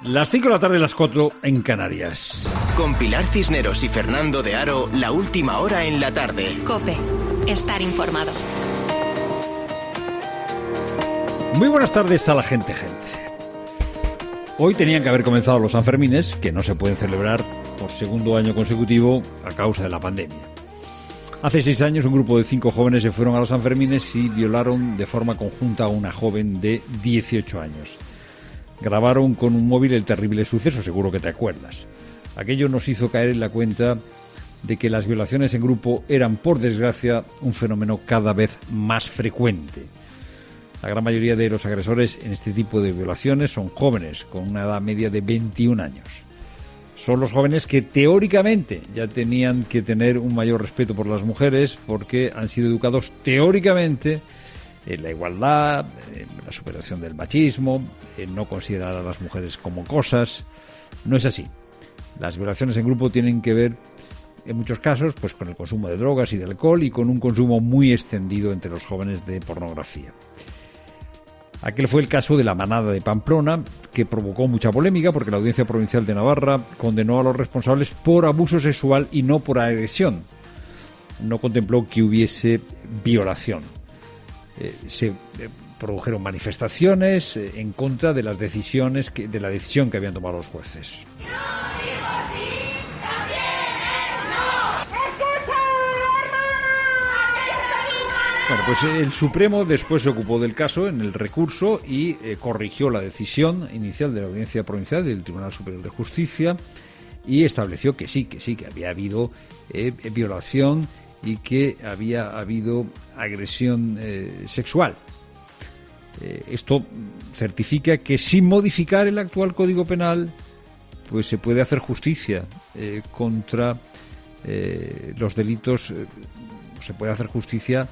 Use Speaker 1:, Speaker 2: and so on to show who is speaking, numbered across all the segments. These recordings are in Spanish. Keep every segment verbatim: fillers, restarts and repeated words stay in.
Speaker 1: Las cinco de la tarde, las cuatro en Canarias.
Speaker 2: Con Pilar Cisneros y Fernando de Aro, la última hora en la tarde.
Speaker 3: COPE. Estar informado.
Speaker 1: Muy buenas tardes a la gente, gente. Hoy tenían que haber comenzado los Sanfermines, que no se pueden celebrar por segundo año consecutivo a causa de la pandemia. Hace seis años, un grupo de cinco jóvenes se fueron a los Sanfermines y violaron de forma conjunta a una joven de dieciocho años. Grabaron con un móvil el terrible suceso, seguro que te acuerdas. Aquello nos hizo caer en la cuenta de que las violaciones en grupo eran, por desgracia, un fenómeno cada vez más frecuente. La gran mayoría de los agresores en este tipo de violaciones son jóvenes, con una edad media de veintiún años. Son los jóvenes que teóricamente ya tenían que tener un mayor respeto por las mujeres porque han sido educados teóricamente en la igualdad, en la superación del machismo, en no considerar a las mujeres como cosas. No es así. Las violaciones en grupo tienen que ver, en muchos casos, pues con el consumo de drogas y de alcohol y con un consumo muy extendido entre los jóvenes de pornografía. Aquel fue el caso de la manada de Pamplona, que provocó mucha polémica porque la Audiencia Provincial de Navarra condenó a los responsables por abuso sexual y no por agresión. No contempló que hubiese violación. Eh, se eh, produjeron manifestaciones eh, en contra de las decisiones que, de la decisión que habían tomado los jueces. Bueno, pues el Supremo después se ocupó del caso en el recurso y eh, corrigió la decisión inicial de la Audiencia Provincial del Tribunal Superior de Justicia y estableció que sí, que sí, que había habido eh, violación y que había habido agresión eh, sexual. Eh, esto certifica que sin modificar el actual Código Penal, pues se puede hacer justicia eh, contra eh, los delitos, eh, se puede hacer justicia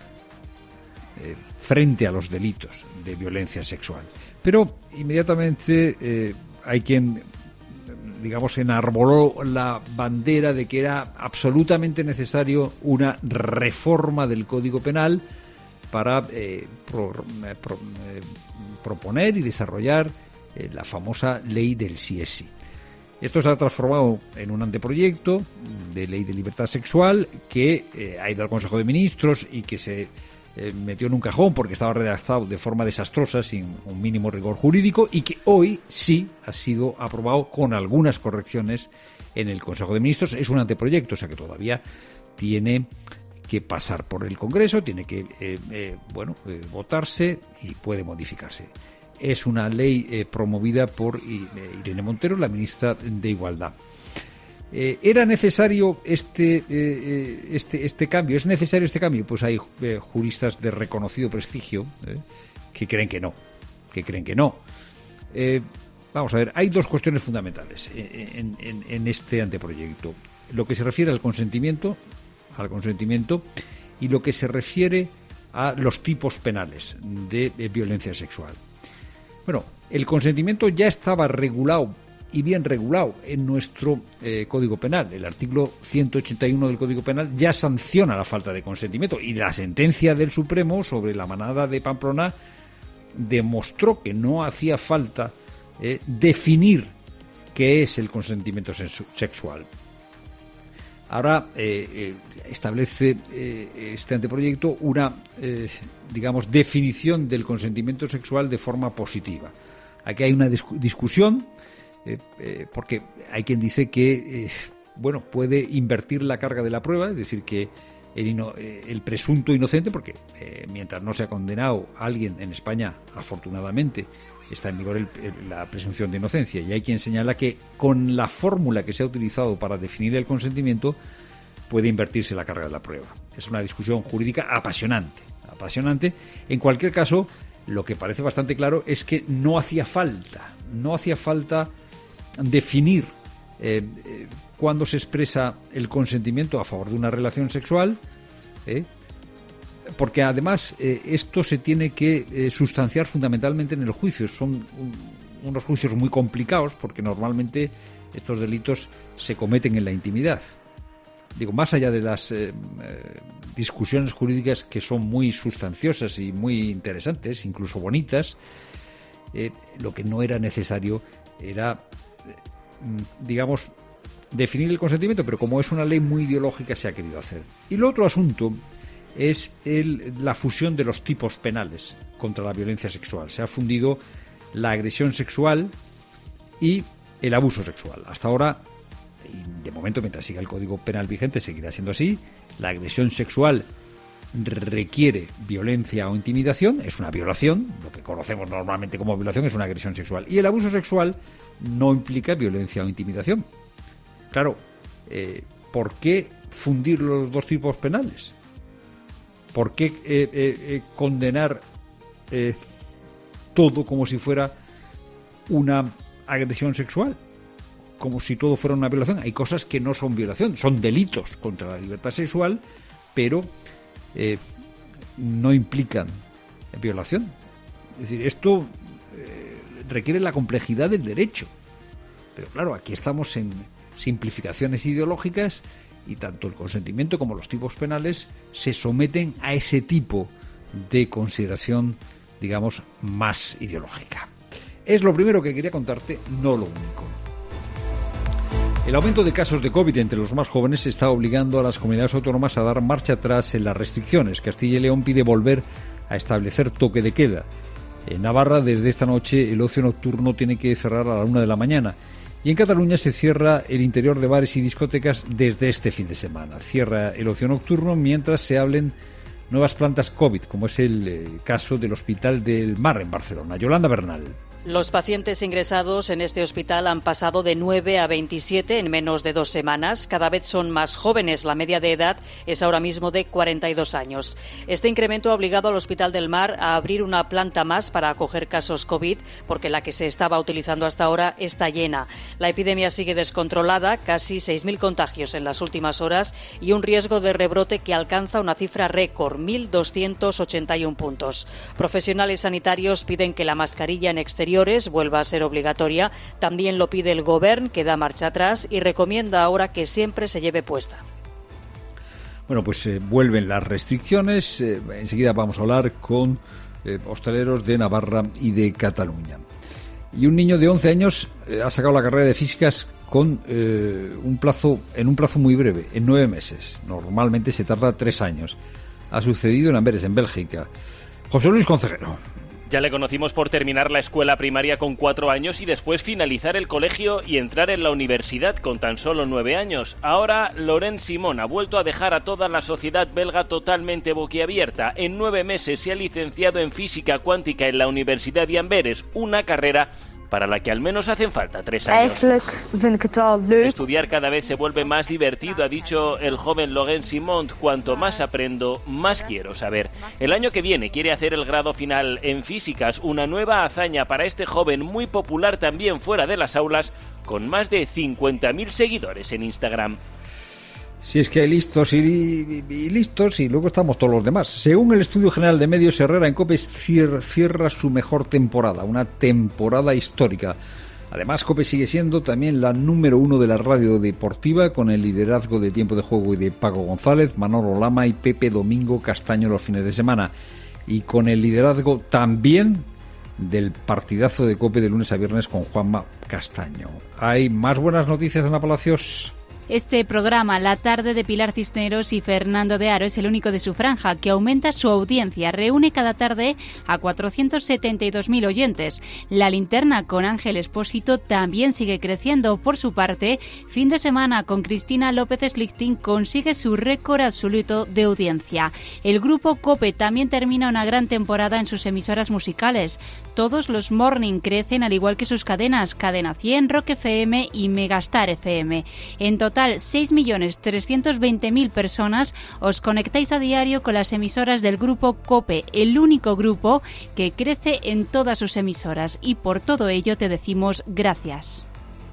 Speaker 1: eh, frente a los delitos de violencia sexual. Pero inmediatamente eh, hay quien, digamos, enarboló la bandera de que era absolutamente necesario una reforma del Código Penal para eh, pro, pro, eh, proponer y desarrollar eh, la famosa ley del sí es sí. Esto se ha transformado en un anteproyecto de ley de libertad sexual que eh, ha ido al Consejo de Ministros y que se eh, metió en un cajón porque estaba redactado de forma desastrosa, sin un mínimo rigor jurídico, y que hoy sí ha sido aprobado con algunas correcciones en el Consejo de Ministros. Es un anteproyecto, o sea que todavía tiene que pasar por el Congreso, tiene que eh, eh, bueno eh, votarse y puede modificarse. Es una ley eh, promovida por eh, Irene Montero, la ministra de Igualdad. Eh, ¿Era necesario este, eh, este, este cambio? ¿Es necesario este cambio? Pues hay eh, juristas de reconocido prestigio eh, que creen que no, que creen que no. Eh, vamos a ver, hay dos cuestiones fundamentales en, en, en este anteproyecto. Lo que se refiere al consentimiento, al consentimiento y lo que se refiere a los tipos penales de, de violencia sexual. Bueno, el consentimiento ya estaba regulado y bien regulado en nuestro eh, Código Penal. El artículo ciento ochenta y uno del Código Penal ya sanciona la falta de consentimiento y la sentencia del Supremo sobre la manada de Pamplona demostró que no hacía falta eh, definir qué es el consentimiento sexual. Ahora eh, eh, establece eh, este anteproyecto una, eh, digamos, definición del consentimiento sexual de forma positiva. Aquí hay una discu- discusión, eh, eh, porque hay quien dice que, eh, bueno, puede invertir la carga de la prueba, es decir, que el, ino- eh, el presunto inocente, porque eh, mientras no se ha condenado a alguien en España, afortunadamente, está en vigor el, el, la presunción de inocencia, y hay quien señala que con la fórmula que se ha utilizado para definir el consentimiento puede invertirse la carga de la prueba. Es una discusión jurídica apasionante, apasionante. En cualquier caso, lo que parece bastante claro es que no hacía falta, no hacía falta definir eh, eh, cuándo se expresa el consentimiento a favor de una relación sexual, eh, porque además eh, esto se tiene que eh, sustanciar fundamentalmente en el juicio. Son un, unos juicios muy complicados porque normalmente estos delitos se cometen en la intimidad. Digo, más allá de las eh, eh, discusiones jurídicas que son muy sustanciosas y muy interesantes, incluso bonitas, eh, lo que no era necesario era, eh, digamos, definir el consentimiento, pero como es una ley muy ideológica se ha querido hacer. Y el otro asunto es el, la fusión de los tipos penales contra la violencia sexual. Se ha fundido la agresión sexual y el abuso sexual. Hasta ahora, y de momento mientras siga el Código Penal vigente seguirá siendo así, la agresión sexual requiere violencia o intimidación, es una violación, lo que conocemos normalmente como violación es una agresión sexual, y el abuso sexual no implica violencia o intimidación. Claro, eh, ¿por qué fundir los dos tipos penales? ¿Por qué eh, eh, eh, condenar eh, todo como si fuera una agresión sexual? Como si todo fuera una violación. Hay cosas que no son violación, son delitos contra la libertad sexual, pero eh, no implican violación. Es decir, esto eh, requiere la complejidad del derecho. Pero claro, aquí estamos en simplificaciones ideológicas y tanto el consentimiento como los tipos penales se someten a ese tipo de consideración, digamos, más ideológica. Es lo primero que quería contarte, no lo único. El aumento de casos de COVID entre los más jóvenes está obligando a las comunidades autónomas a dar marcha atrás en las restricciones. Castilla y León pide volver a establecer toque de queda. En Navarra, desde esta noche, el ocio nocturno tiene que cerrar a la una de la mañana. Y en Cataluña se cierra el interior de bares y discotecas desde este fin de semana. Cierra el ocio nocturno mientras se hablen nuevas plantas COVID, como es el eh, caso del Hospital del Mar en Barcelona. Yolanda Bernal.
Speaker 4: Los pacientes ingresados en este hospital han pasado de nueve a veintisiete en menos de dos semanas. Cada vez son más jóvenes. La media de edad es ahora mismo de cuarenta y dos años. Este incremento ha obligado al Hospital del Mar a abrir una planta más para acoger casos COVID, porque la que se estaba utilizando hasta ahora está llena. La epidemia sigue descontrolada, casi seis mil contagios en las últimas horas y un riesgo de rebrote que alcanza una cifra récord, mil doscientos ochenta y uno puntos. Profesionales sanitarios piden que la mascarilla en exterior vuelva a ser obligatoria. También lo pide el Govern, que da marcha atrás y recomienda ahora que siempre se lleve puesta.
Speaker 1: Bueno, pues eh, vuelven las restricciones. Eh, enseguida vamos a hablar con eh, hosteleros de Navarra y de Cataluña. Y un niño de once años eh, ha sacado la carrera de físicas con eh, un plazo en un plazo muy breve, en nueve meses. Normalmente se tarda tres años. Ha sucedido en Amberes, en Bélgica. José Luis Concejero.
Speaker 5: Ya le conocimos por terminar la escuela primaria con cuatro años y después finalizar el colegio y entrar en la universidad con tan solo nueve años. Ahora, Laurent Simon ha vuelto a dejar a toda la sociedad belga totalmente boquiabierta. En nueve meses se ha licenciado en física cuántica en la Universidad de Amberes, una carrera para la que al menos hacen falta tres años. Estudiar cada vez se vuelve más divertido, ha dicho el joven Laurent Simon. Cuanto más aprendo, más quiero saber. El año que viene quiere hacer el grado final en físicas, una nueva hazaña para este joven muy popular también fuera de las aulas, con más de cincuenta mil seguidores en Instagram.
Speaker 1: Si es que hay listos y, y, y listos y luego estamos todos los demás. Según el Estudio General de Medios, Herrera en COPE cierra, cierra su mejor temporada, una temporada histórica. Además, COPE sigue siendo también la número uno de la radio deportiva, con el liderazgo de Tiempo de Juego y de Paco González, Manolo Lama y Pepe Domingo Castaño los fines de semana. Y con el liderazgo también del partidazo de COPE de lunes a viernes con Juanma Castaño. ¿Hay más buenas noticias, Ana Palacios?
Speaker 6: Este programa, La Tarde de Pilar Cisneros y Fernando de Aro, es el único de su franja que aumenta su audiencia. Reúne cada tarde a cuatrocientos setenta y dos mil oyentes. La Linterna con Ángel Expósito también sigue creciendo. Por su parte, Fin de Semana con Cristina López Slichting consigue su récord absoluto de audiencia. El grupo COPE también termina una gran temporada en sus emisoras musicales. Todos los morning crecen al igual que sus cadenas, Cadena cien, Rock F M y Megastar F M. En total, seis millones trescientos veinte mil personas os conectáis a diario con las emisoras del grupo COPE, el único grupo que crece en todas sus emisoras, y por todo ello te decimos gracias.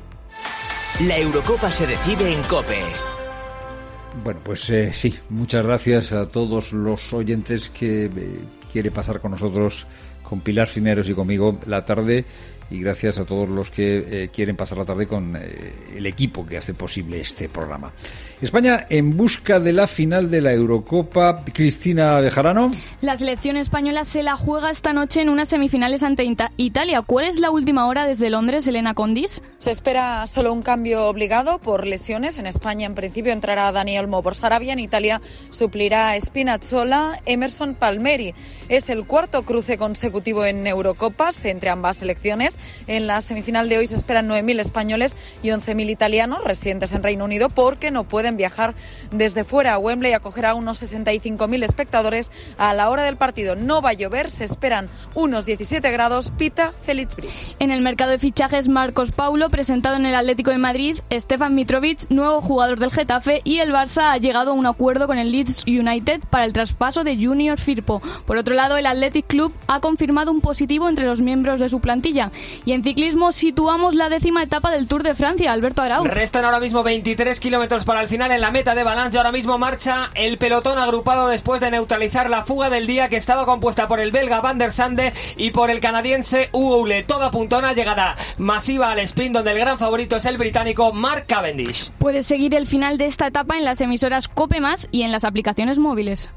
Speaker 2: La Eurocopa se decide en COPE.
Speaker 1: Bueno, pues eh, sí, muchas gracias a todos los oyentes que eh, quiere pasar con nosotros, con Pilar Cisneros y conmigo, la tarde y gracias a todos los que eh, quieren pasar la tarde con eh, el equipo que hace posible este programa. España en busca de la final de la Eurocopa. Cristina Bejarano.
Speaker 7: La selección española se la juega esta noche en unas semifinales ante Ita- Italia. ¿Cuál es la última hora desde Londres, Elena Condis?
Speaker 8: Se espera solo un cambio obligado por lesiones. En España, en principio, entrará Dani Olmo por Sarabia. En Italia suplirá Spinazzola, Emerson Palmieri. Es el cuarto cruce consecutivo en Eurocopas entre ambas selecciones. En la semifinal de hoy se esperan nueve mil españoles y once mil italianos residentes en Reino Unido porque no pueden viajar desde fuera. Wembley acogerá unos sesenta y cinco mil espectadores a la hora del partido. No va a llover, se esperan unos diecisiete grados. Pita Felix Bridge.
Speaker 7: En el mercado de fichajes, Marcos Paulo, presentado en el Atlético de Madrid, Stefan Mitrovic, nuevo jugador del Getafe, y el Barça ha llegado a un acuerdo con el Leeds United para el traspaso de Junior Firpo. Por otro lado, el Athletic Club ha confirmado un positivo entre los miembros de su plantilla. Y en ciclismo situamos la décima etapa del Tour de Francia. Alberto Arau.
Speaker 9: Restan ahora mismo veintitrés kilómetros para el final en la meta de Valence. Ahora mismo marcha el pelotón agrupado después de neutralizar la fuga del día, que estaba compuesta por el belga Van der Sande y por el canadiense Hugo Hulet. Todo apunta a una llegada masiva al sprint, donde el gran favorito es el británico Mark Cavendish.
Speaker 7: Puedes seguir el final de esta etapa en las emisoras COPE Más y en las aplicaciones móviles.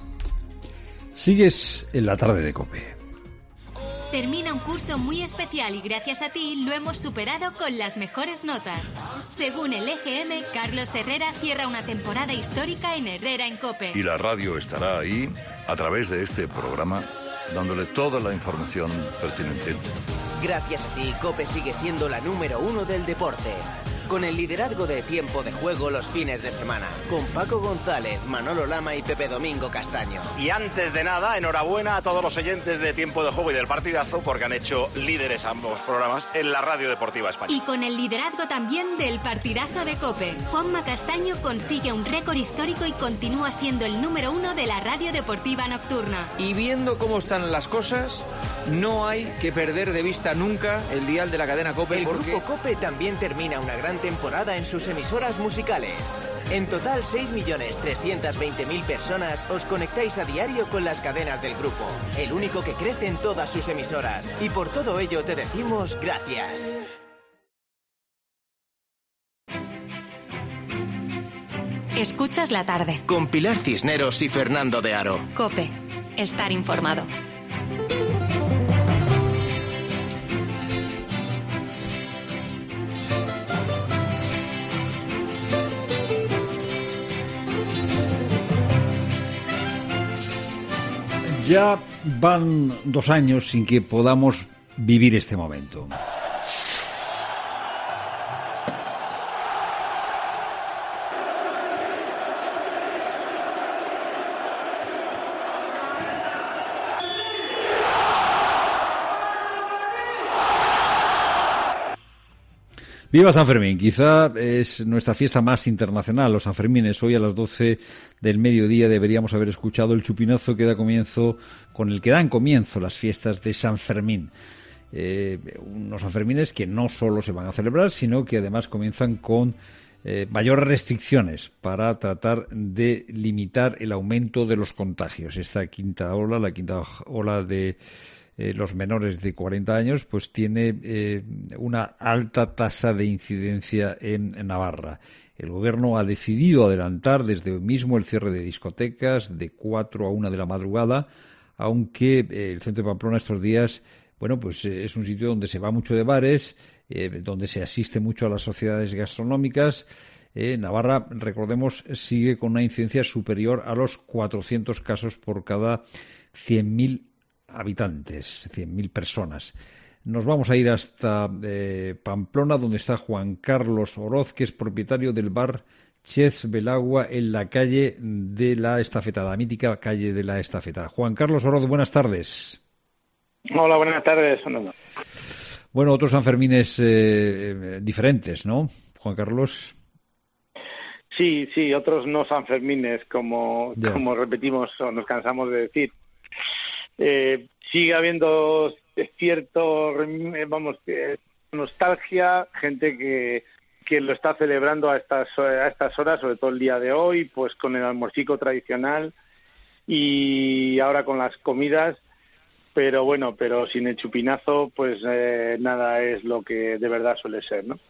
Speaker 1: Sigues en la tarde de COPE.
Speaker 3: Termina un curso muy especial y gracias a ti lo hemos superado con las mejores notas. Según el E G M, Carlos Herrera cierra una temporada histórica en Herrera en COPE.
Speaker 10: Y la radio estará ahí, a través de este programa, dándole toda la información pertinente.
Speaker 2: Gracias a ti, COPE sigue siendo la número uno del deporte. Con el liderazgo de Tiempo de Juego los fines de semana, con Paco González, Manolo Lama y Pepe Domingo Castaño.
Speaker 11: Y antes de nada, enhorabuena a todos los oyentes de Tiempo de Juego y del Partidazo, porque han hecho líderes ambos programas en la Radio Deportiva Española.
Speaker 3: Y con el liderazgo también del Partidazo de COPE, Juanma Castaño consigue un récord histórico y continúa siendo el número uno de la Radio Deportiva Nocturna.
Speaker 12: Y viendo cómo están las cosas, no hay que perder de vista nunca el dial de la cadena COPE.
Speaker 2: El
Speaker 12: porque...
Speaker 2: grupo COPE también termina una gran temporada en sus emisoras musicales. En total, seis millones trescientos veinte mil personas os conectáis a diario con las cadenas del grupo, el único que crece en todas sus emisoras. Y por todo ello te decimos gracias.
Speaker 3: Escuchas la tarde.
Speaker 2: Con Pilar Cisneros y Fernando de Aro.
Speaker 3: COPE. Estar informado.
Speaker 1: Ya van dos años sin que podamos vivir este momento. Viva San Fermín, quizá es nuestra fiesta más internacional, los Sanfermines. Hoy a las doce del mediodía deberíamos haber escuchado el chupinazo que da comienzo, con el que dan comienzo las fiestas de San Fermín. Eh, unos Sanfermines que no solo se van a celebrar, sino que además comienzan con eh, mayores restricciones para tratar de limitar el aumento de los contagios. Esta quinta ola, la quinta ola de Eh, los menores de cuarenta años, pues tiene eh, una alta tasa de incidencia en, en Navarra. El gobierno ha decidido adelantar desde hoy mismo el cierre de discotecas de cuatro a una de la madrugada, aunque eh, el centro de Pamplona estos días, bueno, pues eh, es un sitio donde se va mucho de bares, eh, donde se asiste mucho a las sociedades gastronómicas. Eh, Navarra, recordemos, sigue con una incidencia superior a los cuatrocientos casos por cada cien mil habitantes, cien mil personas. Nos vamos a ir hasta eh, Pamplona, donde está Juan Carlos Oroz, que es propietario del bar Chez Belagua en la calle de la Estafeta, la mítica calle de la Estafeta. Juan Carlos Oroz, buenas tardes.
Speaker 13: Hola, buenas tardes.
Speaker 1: Bueno, otros Sanfermines eh, diferentes, ¿no, Juan Carlos?
Speaker 13: Sí, sí, otros no Sanfermines, como, como repetimos o nos cansamos de decir. Eh, sigue habiendo cierto, vamos, nostalgia, gente que, que lo está celebrando a estas, a estas horas, sobre todo el día de hoy, pues con el almuercico tradicional y ahora con las comidas. pero bueno, pero sin el chupinazo, pues eh, nada es lo que de verdad suele ser, ¿no?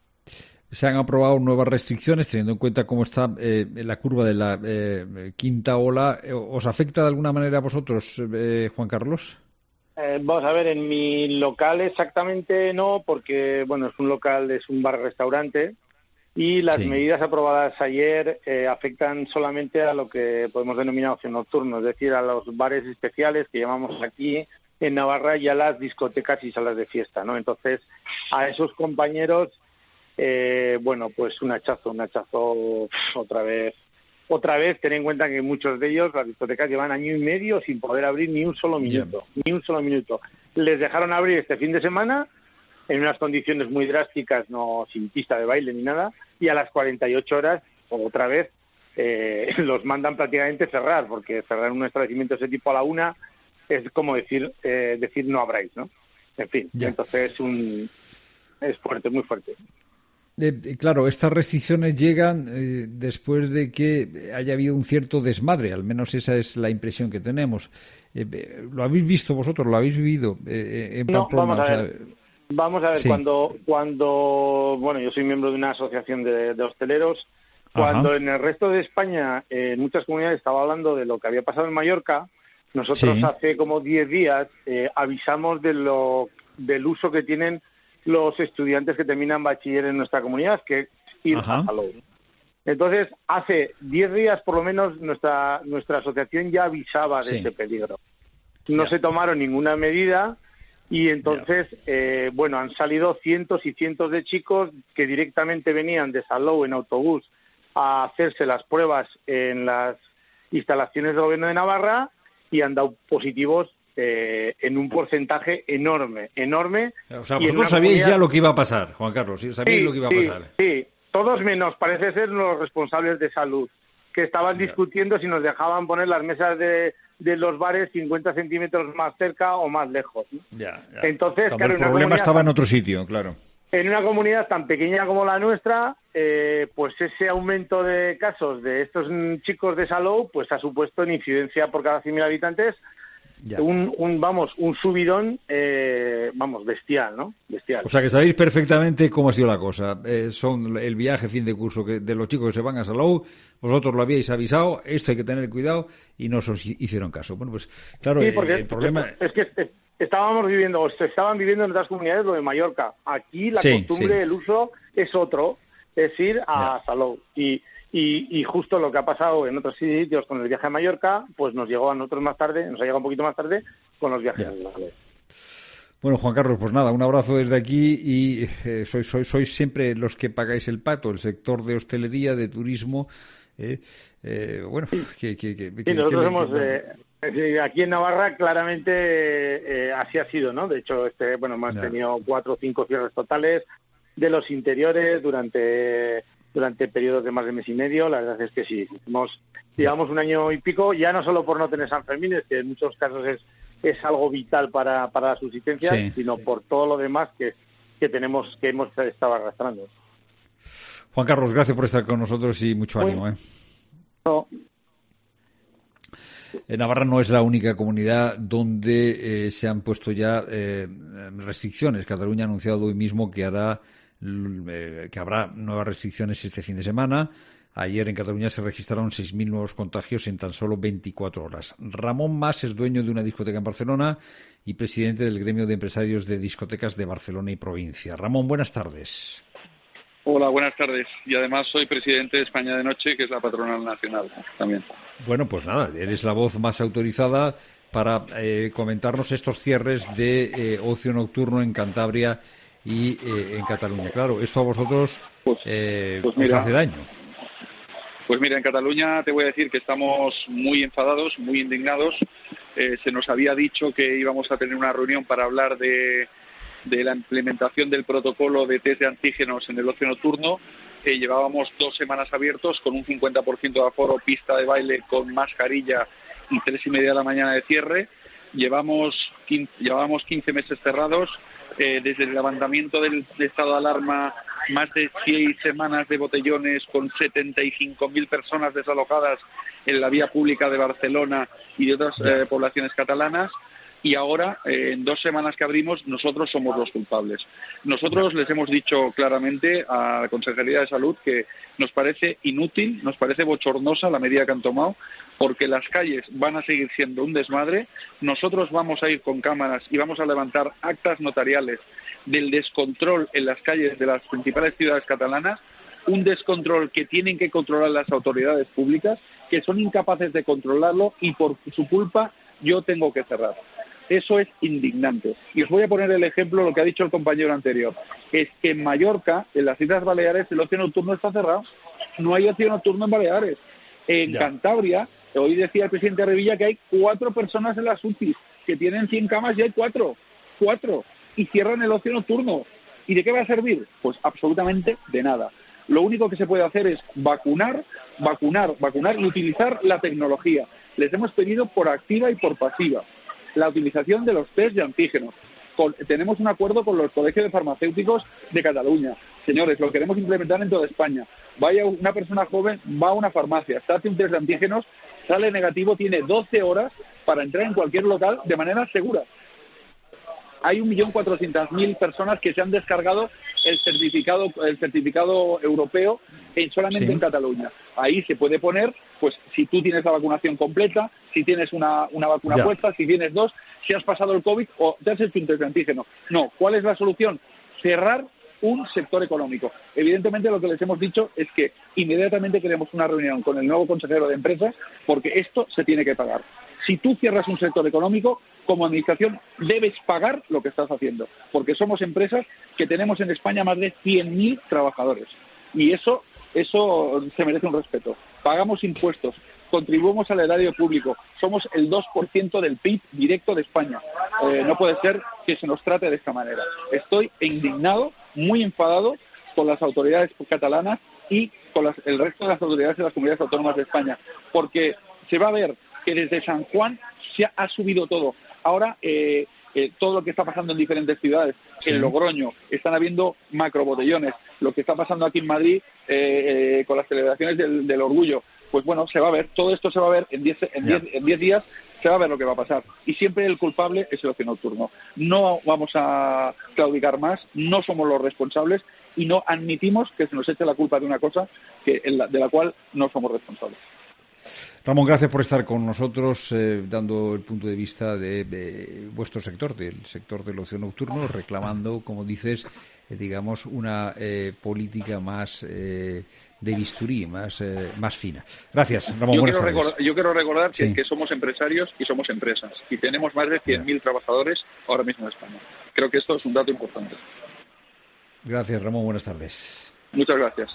Speaker 1: Se han aprobado nuevas restricciones, teniendo en cuenta cómo está eh, la curva de la eh, quinta ola. ¿Os afecta de alguna manera a vosotros, eh, Juan Carlos?
Speaker 13: Eh, vamos a ver, en mi local exactamente no, porque bueno, es un local, es un bar-restaurante, y las sí. medidas aprobadas ayer eh, afectan solamente a lo que podemos denominar ocio nocturno, es decir, a los bares especiales que llamamos aquí en Navarra y a las discotecas y salas de fiesta, ¿no? Entonces, a esos compañeros, eh, bueno, pues un hachazo, un hachazo otra vez. Otra vez, ten en cuenta que muchos de ellos, las discotecas, llevan año y medio sin poder abrir ni un solo minuto, yeah. ni un solo minuto. Les dejaron abrir este fin de semana en unas condiciones muy drásticas, no sin pista de baile ni nada, y a las cuarenta y ocho horas, otra vez, eh, los mandan prácticamente cerrar, porque cerrar un establecimiento de ese tipo a la una es como decir eh, decir no abráis, ¿no? En fin, yeah. entonces un, es fuerte, muy fuerte.
Speaker 1: Eh, claro, estas restricciones llegan eh, después de que haya habido un cierto desmadre, al menos esa es la impresión que tenemos. Eh, ¿Lo habéis visto vosotros? ¿Lo habéis vivido eh, en Pamplona?
Speaker 13: No, vamos a ver,
Speaker 1: o sea,
Speaker 13: vamos a ver
Speaker 1: sí.
Speaker 13: cuando, cuando, bueno, yo soy miembro de una asociación de, de hosteleros, cuando Ajá. en el resto de España, eh, en muchas comunidades estaba hablando de lo que había pasado en Mallorca, nosotros sí. hace como diez días eh, avisamos de lo, del uso que tienen los estudiantes que terminan bachiller en nuestra comunidad, que es ir Ajá. a Salou. Entonces, hace diez días por lo menos nuestra nuestra asociación ya avisaba de sí. ese peligro. No ya. se tomaron ninguna medida y entonces, eh, bueno, han salido cientos y cientos de chicos que directamente venían de Salou en autobús a hacerse las pruebas en las instalaciones del Gobierno de Navarra y han dado positivos Eh, en un porcentaje enorme, enorme.
Speaker 1: O sea, vosotros sabíais comunidad... ya lo que iba a pasar, Juan Carlos, ¿sí? sabíais
Speaker 13: sí,
Speaker 1: lo que iba a
Speaker 13: sí,
Speaker 1: pasar.
Speaker 13: Sí, todos menos, parece ser los responsables de salud, que estaban ya. discutiendo si nos dejaban poner las mesas de, de los bares cincuenta centímetros más cerca o más lejos, ¿no?
Speaker 1: Ya, ya.
Speaker 13: Entonces,
Speaker 1: Cuando
Speaker 13: claro,
Speaker 1: el problema estaba en otro sitio, claro.
Speaker 13: En una comunidad tan pequeña como la nuestra, eh, pues ese aumento de casos de estos chicos de Salou, pues ha supuesto en incidencia por cada cien mil habitantes Un, un, vamos, un subidón, eh, vamos, bestial, ¿no? Bestial.
Speaker 1: O sea, que sabéis perfectamente cómo ha sido la cosa. Eh, son el viaje fin de curso que de los chicos que se van a Salou, vosotros lo habíais avisado, esto hay que tener cuidado, y no os hicieron caso. Bueno, pues, claro,
Speaker 13: sí, porque
Speaker 1: el, el problema...
Speaker 13: Es que estábamos viviendo, o se estaban viviendo en otras comunidades lo de Mallorca. Aquí la
Speaker 1: sí,
Speaker 13: costumbre,
Speaker 1: sí.
Speaker 13: el uso es otro, es ir a ya. Salou. Y... Y, y justo lo que ha pasado en otros sitios con el viaje a Mallorca, pues nos llegó a nosotros más tarde, nos ha llegado un poquito más tarde con los viajes.
Speaker 1: Bueno, Juan Carlos, pues nada, un abrazo desde aquí y eh, sois, sois, sois siempre los que pagáis el pato, el sector de hostelería, de turismo. Eh, eh, bueno, que... que, que,
Speaker 13: sí,
Speaker 1: que
Speaker 13: nosotros
Speaker 1: que,
Speaker 13: hemos...
Speaker 1: que,
Speaker 13: eh, aquí en Navarra claramente eh, así ha sido, ¿no? De hecho, este bueno hemos ya. tenido cuatro o cinco cierres totales de los interiores durante... durante periodos de más de mes y medio. La verdad es que sí, hemos, llevamos un año y pico, ya no solo por no tener Sanfermines, que en muchos casos es es algo vital para, para la subsistencia, sí, sino sí. por todo lo demás que, que tenemos, que hemos estado arrastrando.
Speaker 1: Juan Carlos, gracias por estar con nosotros y mucho
Speaker 13: Muy,
Speaker 1: ánimo. ¿eh?
Speaker 13: No.
Speaker 1: Navarra no es la única comunidad donde eh, se han puesto ya eh, restricciones. Cataluña ha anunciado hoy mismo que hará que habrá nuevas restricciones este fin de semana. Ayer en Cataluña se registraron seis mil nuevos contagios en tan solo veinticuatro horas. Ramón Mas es dueño de una discoteca en Barcelona y presidente del gremio de empresarios de discotecas de Barcelona y provincia. Ramón, buenas tardes.
Speaker 14: Hola, buenas tardes. Y además soy presidente de España de Noche, que es la patronal nacional también.
Speaker 1: Bueno, pues nada, eres la voz más autorizada para eh, comentarnos estos cierres de eh, ocio nocturno en Cantabria y eh, en Cataluña. Claro, esto a vosotros
Speaker 14: pues,
Speaker 1: eh,
Speaker 14: pues mira,
Speaker 1: os hace daño.
Speaker 14: Pues mira, en Cataluña te voy a decir que estamos muy enfadados, muy indignados. Eh, se nos había dicho que íbamos a tener una reunión para hablar de, de la implementación del protocolo de test de antígenos en el ocio nocturno. Eh, llevábamos dos semanas abiertos con un cincuenta por ciento de aforo, pista de baile con mascarilla y tres y media de la mañana de cierre. Llevamos quince, llevábamos quince meses cerrados. Eh, desde el levantamiento del estado de alarma, más de seis semanas de botellones con setenta y cinco mil personas desalojadas en la vía pública de Barcelona y de otras eh, poblaciones catalanas. y ahora, eh, en dos semanas que abrimos, nosotros somos los culpables. Nosotros les hemos dicho claramente a la Consejería de Salud que nos parece inútil, nos parece bochornosa la medida que han tomado, porque las calles van a seguir siendo un desmadre. Nosotros vamos a ir con cámaras y vamos a levantar actas notariales del descontrol en las calles de las principales ciudades catalanas, un descontrol que tienen que controlar las autoridades públicas, que son incapaces de controlarlo y por su culpa yo tengo que cerrar. Eso es indignante. Y os voy a poner el ejemplo, lo que ha dicho el compañero anterior. Es que en Mallorca, en las Islas Baleares, el ocio nocturno está cerrado. No hay ocio nocturno en Baleares. En ya. Cantabria, hoy decía el presidente Revilla que hay cuatro personas en las U C I, que tienen cien camas y hay cuatro. Cuatro. Y cierran el ocio nocturno. ¿Y de qué va a servir? Pues absolutamente de nada. Lo único que se puede hacer es vacunar, vacunar, vacunar y utilizar la tecnología. Les hemos pedido por activa y por pasiva la utilización de los test de antígenos. Con, tenemos un acuerdo con los colegios de farmacéuticos de Cataluña. Señores, lo queremos implementar en toda España. Vaya una persona joven, va a una farmacia, se hace un test de antígenos, sale negativo, tiene doce horas para entrar en cualquier local de manera segura. Hay un millón cuatrocientas mil personas que se han descargado el certificado el certificado europeo en solamente sí. en Cataluña. Ahí se puede poner, pues, si tú tienes la vacunación completa, si tienes una, una vacuna ya. puesta, si tienes dos, si has pasado el COVID o te has hecho un test de antígeno. No, ¿cuál es la solución? Cerrar un sector económico. Evidentemente lo que les hemos dicho es que inmediatamente queremos una reunión con el nuevo consejero de Empresas porque esto se tiene que pagar. Si tú cierras un sector económico, como administración debes pagar lo que estás haciendo, porque somos empresas que tenemos en España más de cien mil trabajadores y eso eso se merece un respeto. Pagamos impuestos, contribuimos al erario público, somos el dos por ciento del P I B directo de España. Eh, no puede ser que se nos trate de esta manera. Estoy indignado, muy enfadado con las autoridades catalanas y con las, el resto de las autoridades de las comunidades autónomas de España, porque se va a ver que desde San Juan se ha, ha subido todo. Ahora, eh, eh, todo lo que está pasando en diferentes ciudades, sí. en Logroño, están habiendo macrobotellones. Lo que está pasando aquí en Madrid eh, eh, con las celebraciones del, del orgullo, pues bueno, se va a ver. Todo esto se va a ver en diez en diez, en diez días, se va a ver lo que va a pasar. Y siempre el culpable es el ocio nocturno. No vamos a claudicar más, no somos los responsables y no admitimos que se nos eche la culpa de una cosa que en la, de la cual no somos responsables.
Speaker 1: Ramón, gracias por estar con nosotros, eh, dando el punto de vista de, de vuestro sector, del sector del ocio nocturno, reclamando, como dices, eh, digamos, una eh, política más eh, de bisturí, más eh, más fina. Gracias, Ramón.
Speaker 14: Yo,
Speaker 1: buenas
Speaker 14: quiero,
Speaker 1: tardes.
Speaker 14: recordar, yo quiero recordar que,
Speaker 1: sí.
Speaker 14: que somos empresarios y somos empresas, y tenemos más de cien mil trabajadores ahora mismo en España. Creo que esto es un dato importante.
Speaker 1: Gracias, Ramón. Buenas tardes.
Speaker 14: Muchas gracias.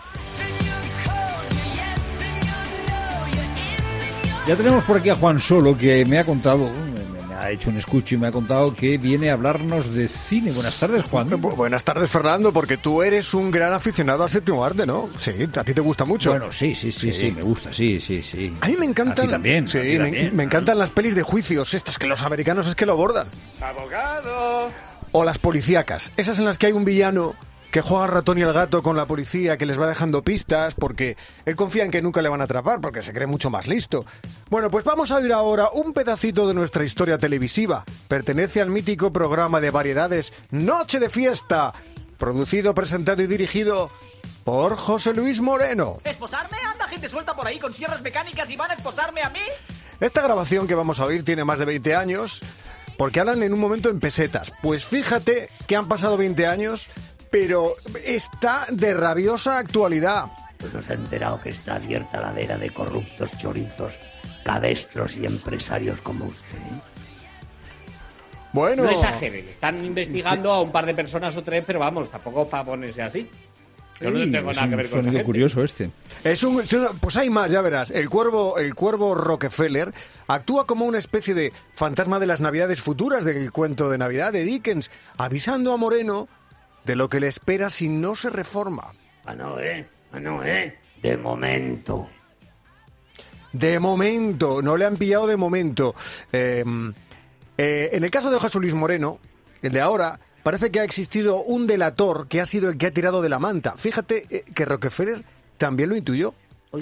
Speaker 1: Ya tenemos por aquí a Juan Solo, que me ha contado, me, me ha hecho un escucho y me ha contado que viene a hablarnos de cine. Buenas tardes, Juan.
Speaker 15: Bu- buenas tardes, Fernando, porque tú eres un gran aficionado al séptimo arte, ¿no? Sí, a ti te gusta mucho.
Speaker 1: Bueno, sí, sí, sí, sí, sí me gusta, sí, sí, sí.
Speaker 15: A mí me encantan...
Speaker 1: A ti también,
Speaker 15: sí,
Speaker 1: a ti
Speaker 15: me,
Speaker 1: también.
Speaker 15: me encantan las pelis de juicios, estas que los americanos es que lo bordan.
Speaker 12: ¡Abogado!
Speaker 15: O las policíacas, esas en las que hay un villano que juega al ratón y al gato con la policía, que les va dejando pistas, porque él confía en que nunca le van a atrapar, porque se cree mucho más listo. Bueno, pues vamos a oír ahora un pedacito de nuestra historia televisiva. Pertenece al mítico programa de variedades Noche de Fiesta, producido, presentado y dirigido por José Luis Moreno.
Speaker 16: ¿Esposarme? ¿Anda gente suelta por ahí con sierras mecánicas y van a esposarme a mí?
Speaker 15: Esta grabación que vamos a oír tiene más de veinte años, porque hablan en un momento en pesetas. Pues fíjate que han pasado veinte años... pero está de rabiosa actualidad.
Speaker 17: Pues nos ha enterado que está abierta la vera de corruptos, chorizos, cabestros y empresarios como usted.
Speaker 15: Bueno...
Speaker 18: No exageren, están investigando a un par de personas o tres, pero vamos, tampoco para ponerse así. Yo no
Speaker 1: Sí,
Speaker 18: tengo
Speaker 1: es
Speaker 18: nada que
Speaker 1: un
Speaker 18: ver con esa
Speaker 1: sonido
Speaker 18: gente.
Speaker 1: curioso este.
Speaker 15: Es un, pues hay más, ya verás. El cuervo, el cuervo Rockefeller actúa como una especie de fantasma de las navidades futuras del cuento de Navidad de Dickens, avisando a Moreno de lo que le espera si no se reforma.
Speaker 17: Ah, no, ¿eh? Ah, no, ¿eh? De momento.
Speaker 15: De momento, no le han pillado de momento. Eh, eh, en el caso de José Luis Moreno, el de ahora, parece que ha existido un delator que ha sido el que ha tirado de la manta. Fíjate eh, que Rockefeller también lo intuyó.
Speaker 17: Oiga,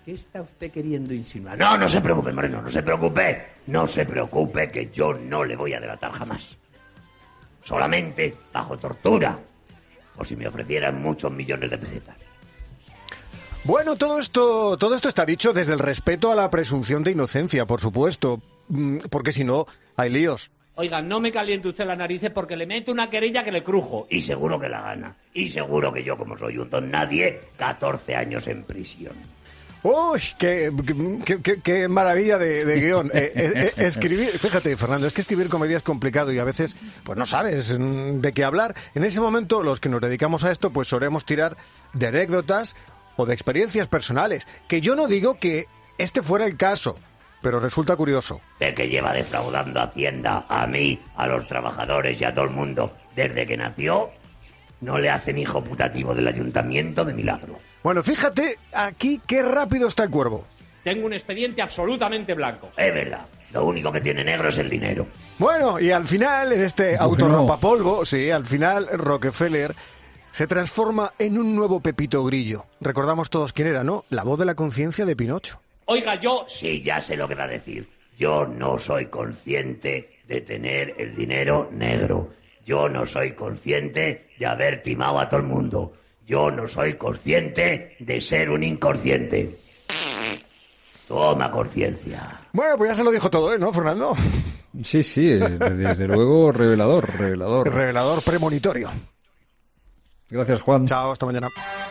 Speaker 17: ¿Qué está usted queriendo insinuar? No, no se preocupe, Moreno, no se preocupe. No se preocupe que yo no le voy a delatar jamás. Solamente bajo tortura. O si me ofrecieran muchos millones de pesetas.
Speaker 15: Bueno, todo esto, todo esto está dicho desde el respeto a la presunción de inocencia, por supuesto. Porque si no, hay líos.
Speaker 18: Oiga, no me caliente usted las narices porque le meto una querella que le crujo.
Speaker 17: Y seguro que la gana. Y seguro que yo, como soy un don nadie, catorce años en prisión.
Speaker 15: ¡Uy! ¡Qué, qué, qué, qué maravilla de, de guión! Eh, eh, eh, escribir, fíjate, Fernando, es que escribir comedia es complicado y a veces pues no sabes de qué hablar. En ese momento, los que nos dedicamos a esto, pues solemos tirar de anécdotas o de experiencias personales. Que yo no digo que este fuera el caso, pero resulta curioso.
Speaker 17: De que lleva defraudando a Hacienda, a mí, a los trabajadores y a todo el mundo desde que nació, no le hacen hijo putativo del ayuntamiento de milagro.
Speaker 15: Bueno, fíjate aquí qué rápido está el cuervo.
Speaker 18: Tengo un expediente absolutamente blanco.
Speaker 17: Es verdad. Lo único que tiene negro es el dinero.
Speaker 15: Bueno, y al final, en este autorrompapolvo, sí, al final Rockefeller se transforma en un nuevo Pepito Grillo. Recordamos todos quién era, ¿no? La voz de la conciencia de Pinocho.
Speaker 18: Oiga, yo...
Speaker 17: Sí, ya sé lo que va a decir. Yo no soy consciente de tener el dinero negro. Yo no soy consciente de haber timado a todo el mundo. Yo no soy consciente de ser un inconsciente. Toma conciencia.
Speaker 15: Bueno, pues ya se lo dijo todo, ¿eh? ¿No, Fernando?
Speaker 1: Sí, sí, desde luego revelador, revelador.
Speaker 15: Revelador premonitorio.
Speaker 1: Gracias, Juan.
Speaker 15: Chao, hasta mañana.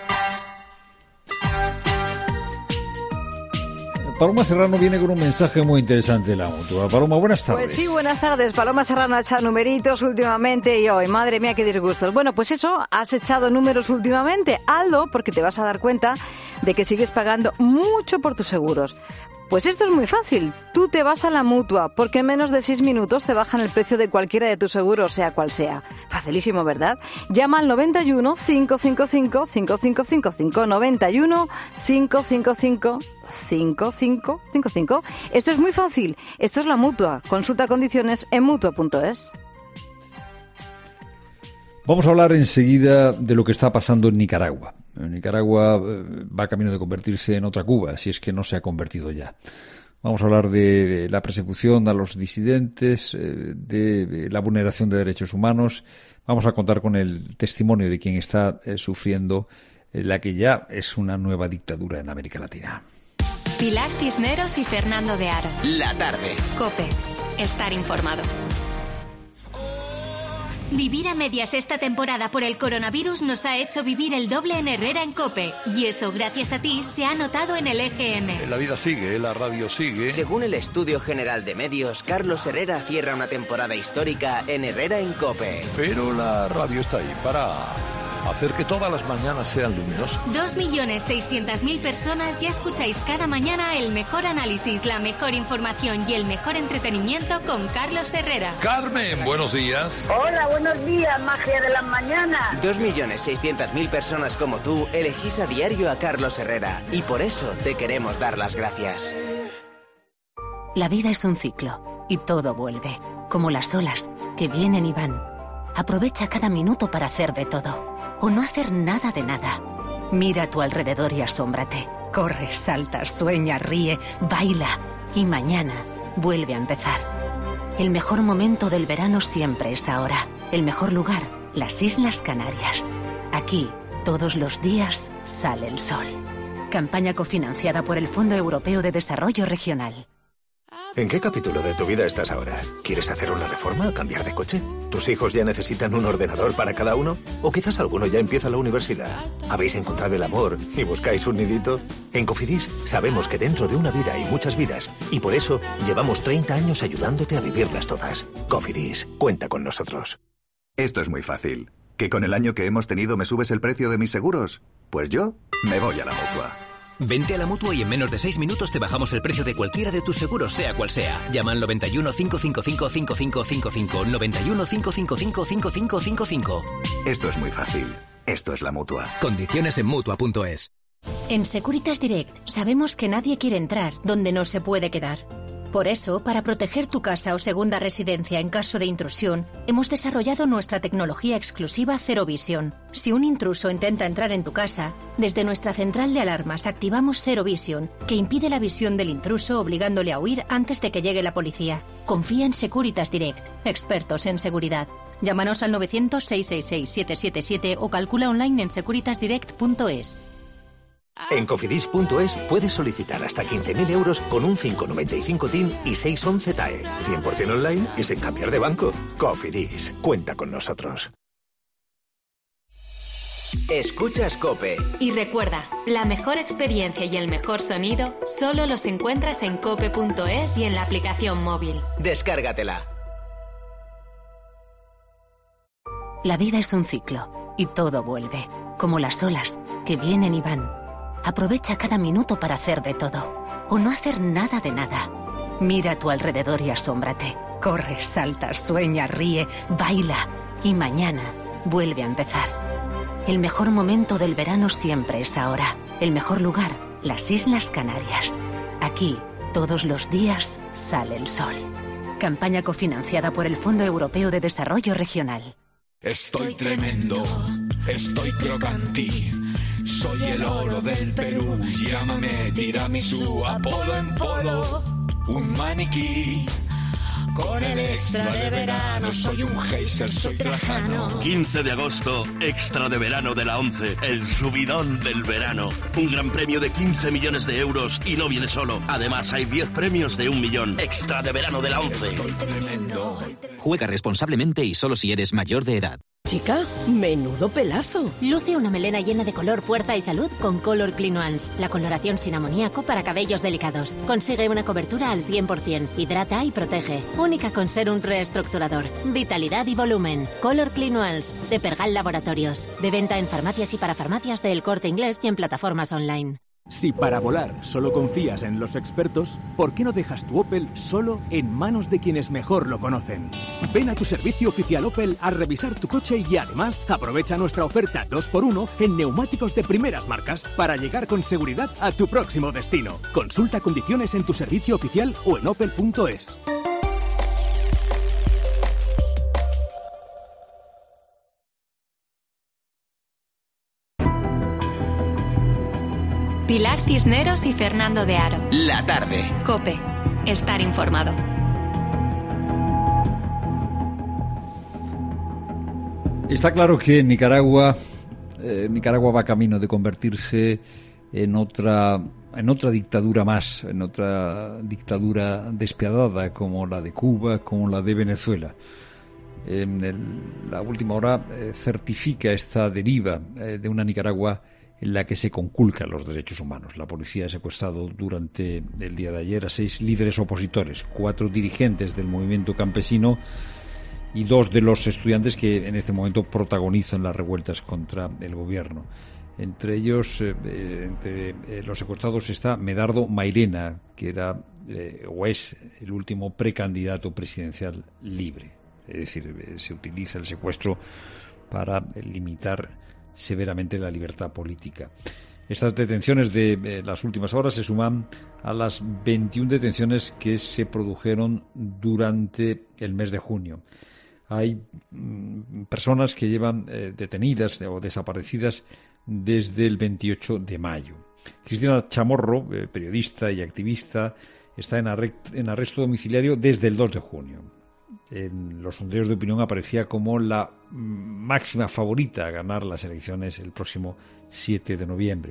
Speaker 1: Paloma Serrano viene con un mensaje muy interesante de la Mutua. Paloma, buenas tardes.
Speaker 19: Pues sí, buenas tardes. Paloma Serrano ha echado numeritos últimamente y hoy, madre mía, qué disgustos. Bueno, pues eso, has echado números últimamente. Hazlo porque te vas a dar cuenta de que sigues pagando mucho por tus seguros. Pues esto es muy fácil. Tú te vas a la Mutua, porque en menos de seis minutos te bajan el precio de cualquiera de tus seguros, sea cual sea. Facilísimo, ¿verdad? Llama al noventa y uno, cinco cinco cinco, cinco cinco cinco cinco, noventa y uno, cinco cinco cinco, cinco cinco cinco cinco. Esto es muy fácil. Esto es la Mutua. Consulta condiciones en mutua punto es.
Speaker 1: Vamos a hablar enseguida de lo que está pasando en Nicaragua. Nicaragua va camino de convertirse en otra Cuba, si es que no se ha convertido ya. Vamos a hablar de la persecución a los disidentes, de la vulneración de derechos humanos. Vamos a contar con el testimonio de quien está sufriendo la que ya es una nueva dictadura en América Latina.
Speaker 3: Pilar Cisneros y Fernando de Aro.
Speaker 2: La tarde.
Speaker 3: COPE. Estar informado. Vivir a medias esta temporada por el coronavirus nos ha hecho vivir el doble en Herrera en COPE. Y eso, gracias a ti, se ha notado en el E G M.
Speaker 10: La vida sigue, la radio sigue.
Speaker 2: Según el Estudio General de Medios, Carlos Herrera cierra una temporada histórica en Herrera en COPE.
Speaker 10: Pero la radio está ahí para hacer que todas las mañanas sean luminosas.
Speaker 3: Dos millones seiscientas mil personas ya escucháis cada mañana el mejor análisis, la mejor información y el mejor entretenimiento con Carlos Herrera.
Speaker 10: Carmen, buenos días.
Speaker 20: Hola, buenos días, magia de las mañanas.
Speaker 2: Dos millones seiscientas mil personas como tú elegís a diario a Carlos Herrera y por eso te queremos dar las gracias.
Speaker 21: La vida es un ciclo y todo vuelve, como las olas que vienen y van. Aprovecha cada minuto para hacer de todo. O no hacer nada de nada. Mira a tu alrededor y asómbrate. Corre, salta, sueña, ríe, baila. Y mañana vuelve a empezar. El mejor momento del verano siempre es ahora. El mejor lugar, las Islas Canarias. Aquí, todos los días, sale el sol. Campaña cofinanciada por el Fondo Europeo de Desarrollo Regional.
Speaker 22: ¿En qué capítulo de tu vida estás ahora? ¿Quieres hacer una reforma o cambiar de coche? ¿Tus hijos ya necesitan un ordenador para cada uno? ¿O quizás alguno ya empieza la universidad? ¿Habéis encontrado el amor y buscáis un nidito? En Cofidis sabemos que dentro de una vida hay muchas vidas y por eso llevamos treinta años ayudándote a vivirlas todas. Cofidis, cuenta con nosotros.
Speaker 23: Esto es muy fácil. ¿Que con el año que hemos tenido me subes el precio de mis seguros? Pues yo me voy a la Mutua.
Speaker 24: Vente a la Mutua y en menos de seis minutos te bajamos el precio de cualquiera de tus seguros, sea cual sea. Llama al noventa y uno, cinco cinco cinco, cinco cinco cinco cinco, noventa y uno, cinco cinco cinco, cinco cinco cinco cinco.
Speaker 23: Esto es muy fácil. Esto es la Mutua.
Speaker 24: Condiciones en mutua punto es.
Speaker 25: En Securitas Direct sabemos que nadie quiere entrar donde no se puede quedar.
Speaker 21: Por eso, para proteger tu casa o segunda residencia en caso de intrusión, hemos desarrollado nuestra tecnología exclusiva Zero Vision. Si un intruso intenta entrar en tu casa, desde nuestra central de alarmas activamos Zero Vision, que impide la visión del intruso obligándole a huir antes de que llegue la policía. Confía en Securitas Direct, expertos en seguridad. Llámanos al novecientos, seiscientos sesenta y seis, setecientos setenta y siete o calcula online en securitas direct punto es.
Speaker 22: En Cofidis punto es puedes solicitar hasta quince mil euros con un cinco noventa y cinco T I N y seiscientos once T A E. cien por ciento online y sin cambiar de banco. Cofidis, cuenta con nosotros.
Speaker 2: Escuchas COPE.
Speaker 3: Y recuerda, la mejor experiencia y el mejor sonido solo los encuentras en cope punto es y en la aplicación móvil.
Speaker 2: Descárgatela.
Speaker 21: La vida es un ciclo y todo vuelve, como las olas que vienen y van. Aprovecha cada minuto para hacer de todo, o no hacer nada de nada. Mira a tu alrededor y asómbrate. Corre, salta, sueña, ríe, baila. Y mañana vuelve a empezar. El mejor momento del verano siempre es ahora. El mejor lugar, las Islas Canarias. Aquí, todos los días, sale el sol. Campaña cofinanciada por el Fondo Europeo de Desarrollo Regional.
Speaker 4: Estoy tremendo, estoy crocanti. Soy el oro del Perú, llámame tiramisú, Apolo en polo, un maniquí. Con el extra de verano, soy un geyser, soy Trajano.
Speaker 5: quince de agosto, extra de verano de la ONCE, el subidón del verano. Un gran premio de quince millones de euros y no viene solo. Además, hay diez premios de un millón. Extra de verano de la ONCE.
Speaker 4: Estoy tremendo.
Speaker 6: Juega responsablemente y solo si eres mayor de edad.
Speaker 8: Chica, menudo pelazo.
Speaker 25: Luce una melena llena de color, fuerza y salud con Color Clean Ones. La coloración sin amoníaco para cabellos delicados. Consigue una cobertura al cien por ciento. Hidrata y protege. Única con serum reestructurador. Vitalidad y volumen. Color Clean Ones. De Pergal Laboratorios. De venta en farmacias y para farmacias de El Corte Inglés y en plataformas online.
Speaker 26: Si para volar solo confías en los expertos, ¿por qué no dejas tu Opel solo en manos de quienes mejor lo conocen? Ven a tu servicio oficial Opel a revisar tu coche y además aprovecha nuestra oferta dos por uno en neumáticos de primeras marcas para llegar con seguridad a tu próximo destino. Consulta condiciones en tu servicio oficial o en opel punto es.
Speaker 3: Pilar Cisneros y Fernando de Aro.
Speaker 5: La tarde.
Speaker 3: COPE. Estar informado.
Speaker 1: Está claro que Nicaragua, eh, Nicaragua va camino de convertirse en otra, en otra dictadura más, en otra dictadura despiadada como la de Cuba, como la de Venezuela. En el, la última hora eh, certifica esta deriva eh, de una Nicaragua en la que se conculcan los derechos humanos. La policía ha secuestrado durante el día de ayer a seis líderes opositores, cuatro dirigentes del movimiento campesino y dos de los estudiantes que en este momento protagonizan las revueltas contra el gobierno. Entre ellos, eh, entre eh, los secuestrados está Medardo Mairena, que era eh, o es el último precandidato presidencial libre. Es decir, eh, se utiliza el secuestro para eh, limitar severamente la libertad política. Estas detenciones de eh, las últimas horas se suman a las veintiuna detenciones que se produjeron durante el mes de junio. Hay mm, personas que llevan eh, detenidas o desaparecidas desde el veintiocho de mayo. Cristina Chamorro, eh, periodista y activista, está en, arre- en arresto domiciliario desde el dos de junio. En los sondeos de opinión aparecía como la máxima favorita a ganar las elecciones el próximo siete de noviembre.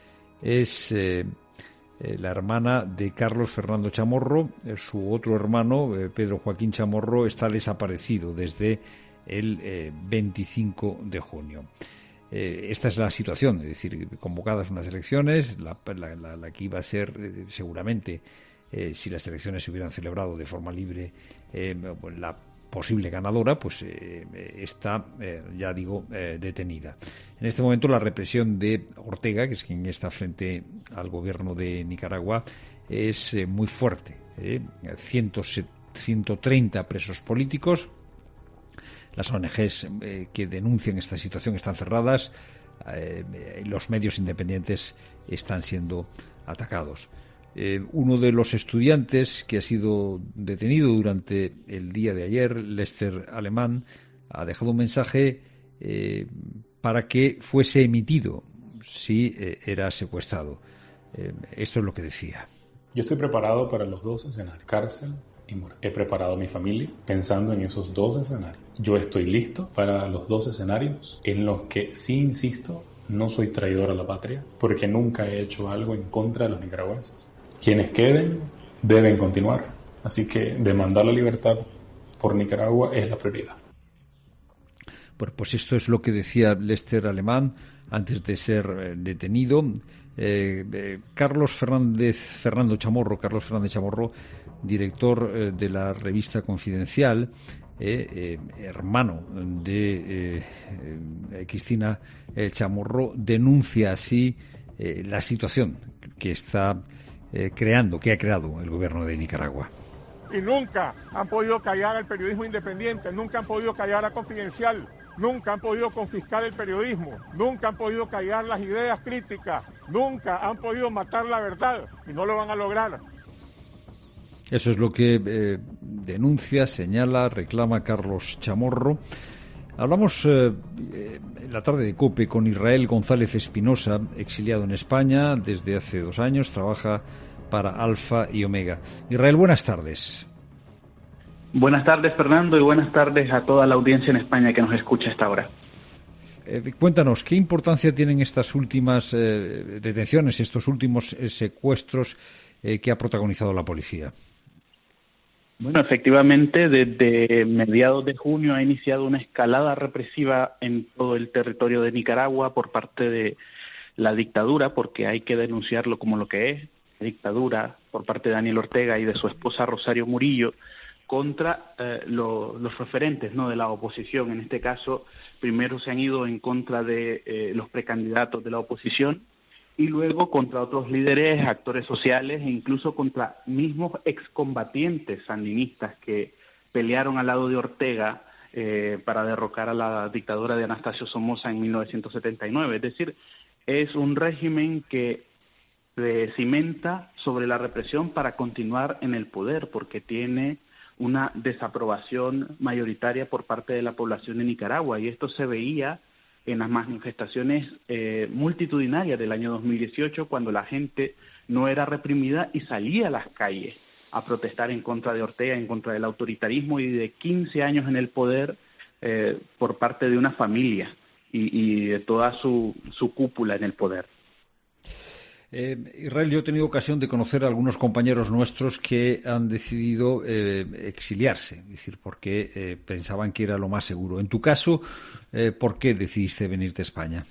Speaker 1: Es eh, eh, la hermana de Carlos Fernando Chamorro. Eh, su otro hermano, eh, Pedro Joaquín Chamorro, está desaparecido desde el eh, veinticinco de junio. Eh, esta es la situación, es decir, convocadas unas elecciones, la, la, la, la que iba a ser eh, seguramente, eh, si las elecciones se hubieran celebrado de forma libre, eh, la posible ganadora, pues eh, está, eh, ya digo, eh, detenida. En este momento la represión de Ortega, que es quien está frente al gobierno de Nicaragua, es eh, muy fuerte. Eh, ciento treinta presos políticos. Las O N Ges eh, que denuncian esta situación están cerradas. Eh, los medios independientes están siendo atacados. Eh, uno de los estudiantes que ha sido detenido durante el día de ayer, Lester Alemán, ha dejado un mensaje eh, para que fuese emitido si eh, era secuestrado. Eh, esto es lo que decía.
Speaker 7: Yo estoy preparado para los dos escenarios, cárcel y muerte. He preparado a mi familia pensando en esos dos escenarios. Yo estoy listo para los dos escenarios en los que, sí insisto, no soy traidor a la patria, porque nunca he hecho algo en contra de los nicaragüenses. Quienes queden deben continuar, así que demandar la libertad por Nicaragua es la prioridad.
Speaker 1: Bueno, pues esto es lo que decía Lester Alemán antes de ser eh, detenido. Eh, eh, Carlos Fernández, Fernando Chamorro, Carlos Fernández Chamorro, director eh, de la revista Confidencial, eh, eh, hermano de eh, eh, Cristina eh, Chamorro, denuncia así eh, la situación que está eh, creando, que ha creado el gobierno de Nicaragua.
Speaker 9: Y nunca han podido callar al periodismo independiente, nunca han podido callar a Confidencial, nunca han podido confiscar el periodismo, nunca han podido callar las ideas críticas, nunca han podido matar la verdad y no lo van a lograr.
Speaker 1: Eso es lo que eh, denuncia, señala, reclama Carlos Chamorro. Hablamos eh, en la tarde de COPE con Israel González Espinosa, exiliado en España desde hace dos años, trabaja para Alfa y Omega. Israel, buenas tardes.
Speaker 11: Buenas tardes, Fernando, y buenas tardes a toda la audiencia en España que nos escucha a esta hora.
Speaker 1: Eh, cuéntanos, ¿qué importancia tienen estas últimas eh, detenciones, estos últimos eh, secuestros eh, que ha protagonizado la policía?
Speaker 11: Bueno, efectivamente, desde mediados de junio ha iniciado una escalada represiva en todo el territorio de Nicaragua por parte de la dictadura, porque hay que denunciarlo como lo que es, dictadura por parte de Daniel Ortega y de su esposa Rosario Murillo, contra eh, lo, los referentes, ¿no?, de la oposición. En este caso, primero se han ido en contra de eh, los precandidatos de la oposición y luego contra otros líderes, actores sociales e incluso contra mismos excombatientes sandinistas que pelearon al lado de Ortega eh, para derrocar a la dictadura de Anastasio Somoza en mil novecientos setenta y nueve. Es decir, es un régimen que se cimenta sobre la represión para continuar en el poder, porque tiene una desaprobación mayoritaria por parte de la población de Nicaragua, y esto se veía en las manifestaciones eh, multitudinarias del año dos mil dieciocho, cuando la gente no era reprimida y salía a las calles a protestar en contra de Ortega, en contra del autoritarismo y de quince años en el poder eh, por parte de una familia y, y de toda su, su cúpula en el poder.
Speaker 1: Eh, Israel, yo he tenido ocasión de conocer a algunos compañeros nuestros que han decidido eh, exiliarse, es decir, porque eh, pensaban que era lo más seguro. En tu caso, eh, ¿por qué decidiste venirte a España?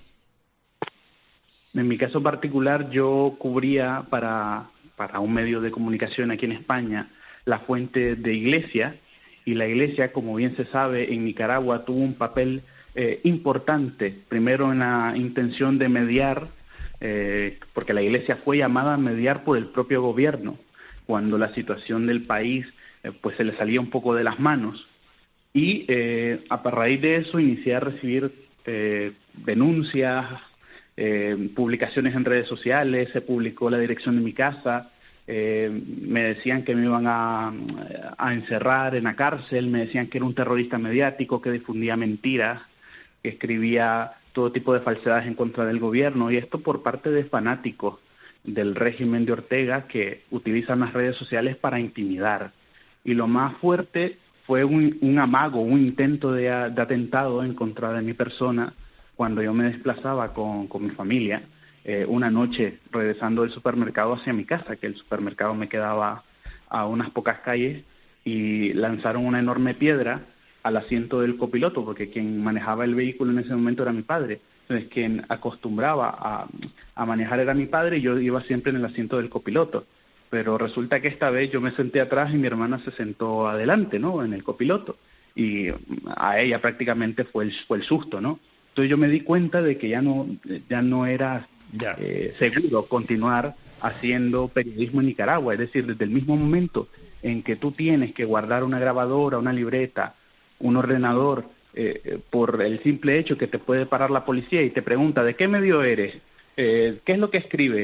Speaker 11: En mi caso particular, yo cubría para, para un medio de comunicación aquí en España la fuente de Iglesia, y la Iglesia, como bien se sabe, en Nicaragua tuvo un papel eh, importante, primero en la intención de mediar, Eh, porque la Iglesia fue llamada a mediar por el propio gobierno cuando la situación del país eh, pues se le salía un poco de las manos, y eh, a raíz de eso inicié a recibir eh, denuncias, eh, publicaciones en redes sociales, se publicó la dirección de mi casa, eh, me decían que me iban a, a encerrar en la cárcel, me decían que era un terrorista mediático, que difundía mentiras, que escribía todo tipo de falsedades en contra del gobierno, y esto por parte de fanáticos del régimen de Ortega que utilizan las redes sociales para intimidar. Y lo más fuerte fue un, un amago, un intento de, de atentado en contra de mi persona cuando yo me desplazaba con, con mi familia eh, una noche regresando del supermercado hacia mi casa, que el supermercado me quedaba a unas pocas calles, y lanzaron una enorme piedra al asiento del copiloto, porque quien manejaba el vehículo en ese momento era mi padre. Entonces, quien acostumbraba a, a manejar era mi padre, y yo iba siempre en el asiento del copiloto. Pero resulta que esta vez yo me senté atrás y mi hermana se sentó adelante, ¿no?, en el copiloto. Y a ella prácticamente fue el, fue el susto, ¿no? Entonces yo me di cuenta de que ya no, ya no era eh, seguro continuar haciendo periodismo en Nicaragua. Es decir, desde el mismo momento en que tú tienes que guardar una grabadora, una libreta, un ordenador, eh, por el simple hecho que te puede parar la policía y te pregunta ¿de qué medio eres? Eh, ¿Qué es lo que escribes?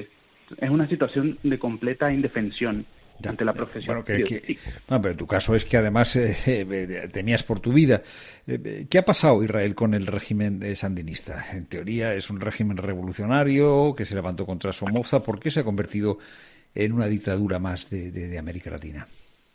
Speaker 11: es una situación de completa indefensión ya, ante la profesión.
Speaker 1: Bueno, que, que, bueno, pero tu caso es que además eh, eh, temías por tu vida. Eh, ¿Qué ha pasado, Israel, con el régimen sandinista? En teoría es un régimen revolucionario que se levantó contra Somoza. ¿Por qué se ha convertido en una dictadura más de, de, de América Latina?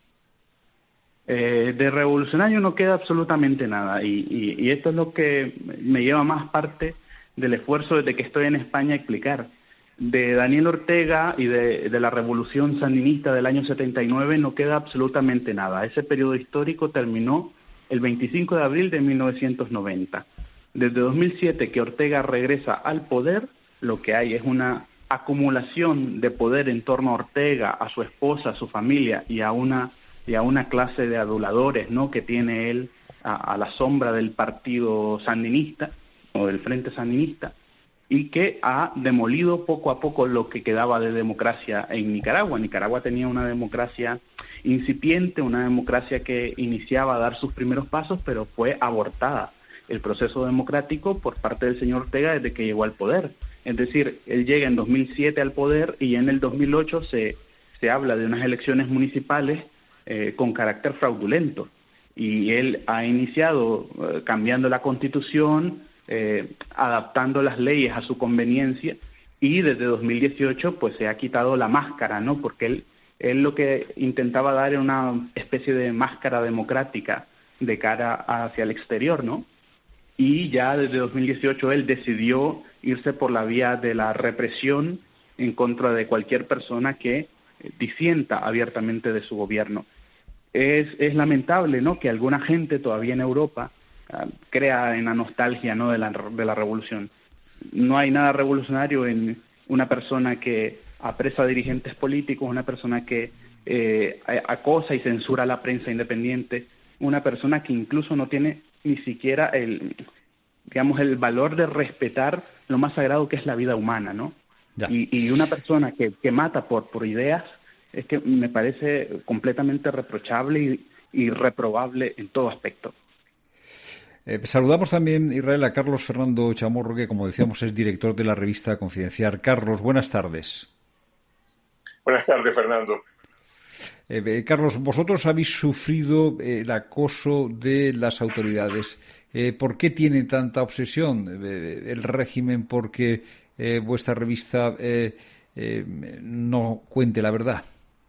Speaker 11: Eh, de revolucionario no queda absolutamente nada y, y, y esto es lo que me lleva más parte del esfuerzo desde que estoy en España a explicar. De Daniel Ortega y de, de la revolución sandinista del año setenta y nueve no queda absolutamente nada. Ese periodo histórico terminó el veinticinco de abril de mil novecientos noventa. Desde dos mil siete que Ortega regresa al poder, lo que hay es una acumulación de poder en torno a Ortega, a su esposa, a su familia y a una y a una clase de aduladores, ¿no?, que tiene él a, a la sombra del partido sandinista o del Frente Sandinista, y que ha demolido poco a poco lo que quedaba de democracia en Nicaragua. Nicaragua tenía una democracia incipiente, una democracia que iniciaba a dar sus primeros pasos, pero fue abortada el proceso democrático por parte del señor Ortega desde que llegó al poder. Es decir, él llega en dos mil siete al poder y en el dos mil ocho se, se habla de unas elecciones municipales Eh, con carácter fraudulento, y él ha iniciado eh, cambiando la Constitución, eh, adaptando las leyes a su conveniencia, y desde dos mil dieciocho pues se ha quitado la máscara, ¿no?, porque él, él lo que intentaba dar era una especie de máscara democrática de cara hacia el exterior, ¿no? Y ya desde dos mil dieciocho él decidió irse por la vía de la represión en contra de cualquier persona que disienta abiertamente de su gobierno. Es, es lamentable, ¿no?, que alguna gente todavía en Europa uh, crea en la nostalgia, ¿no?, de la, de la revolución. No hay nada revolucionario en una persona que apresa a dirigentes políticos, una persona que eh, acosa y censura a la prensa independiente, una persona que incluso no tiene ni siquiera el, digamos, el valor de respetar lo más sagrado que es la vida humana, ¿no? Y, y una persona que, que mata por, por ideas, es que me parece completamente reprochable y, y reprobable en todo aspecto.
Speaker 1: Eh, saludamos también, Israel, a Carlos Fernando Chamorro, que, como decíamos, es director de la revista Confidencial. Carlos, buenas tardes.
Speaker 12: Buenas tardes, Fernando.
Speaker 1: Eh, eh, Carlos, vosotros habéis sufrido eh, el acoso de las autoridades. Eh, ¿Por qué tiene tanta obsesión eh, el régimen porque eh, vuestra revista eh, eh, no cuente la verdad?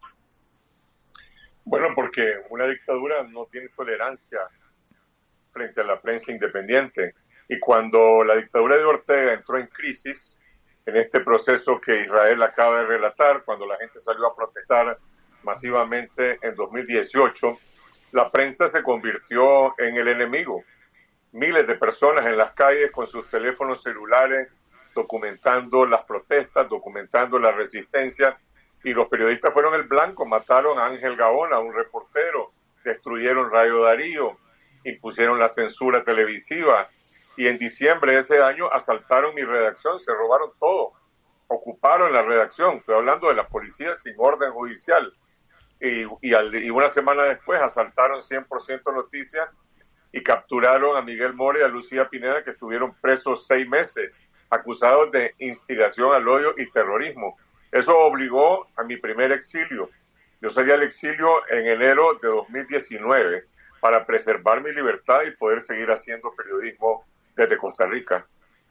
Speaker 12: Bueno, porque una dictadura no tiene tolerancia frente a la prensa independiente. Y cuando la dictadura de Ortega entró en crisis, en este proceso que Israel acaba de relatar, cuando la gente salió a protestar masivamente en dos mil dieciocho, la prensa se convirtió en el enemigo. Miles de personas en las calles con sus teléfonos celulares documentando las protestas, documentando la resistencia, y los periodistas fueron el blanco. Mataron a Ángel Gaona, un reportero, destruyeron Radio Darío, impusieron la censura televisiva, y en diciembre de ese año asaltaron mi redacción, se robaron todo, ocuparon la redacción. Estoy hablando de la policía sin orden judicial. Y, y, al, y una semana después asaltaron cien por ciento Noticias y capturaron a Miguel Mora y a Lucía Pineda, que estuvieron presos seis meses, acusados de instigación al odio y terrorismo. Eso obligó a mi primer exilio. Yo salí al exilio en enero de dos mil diecinueve para preservar mi libertad y poder seguir haciendo periodismo desde Costa Rica.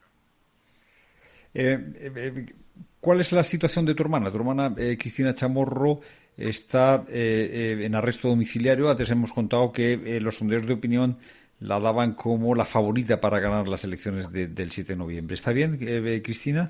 Speaker 1: Eh, eh, ¿Cuál es la situación de tu hermana? Tu hermana eh, Cristina Chamorro está eh, eh, en arresto domiciliario. Antes hemos contado que eh, los sondeos de opinión la daban como la favorita para ganar las elecciones de, del siete de noviembre. ¿Está bien, eh, Cristina?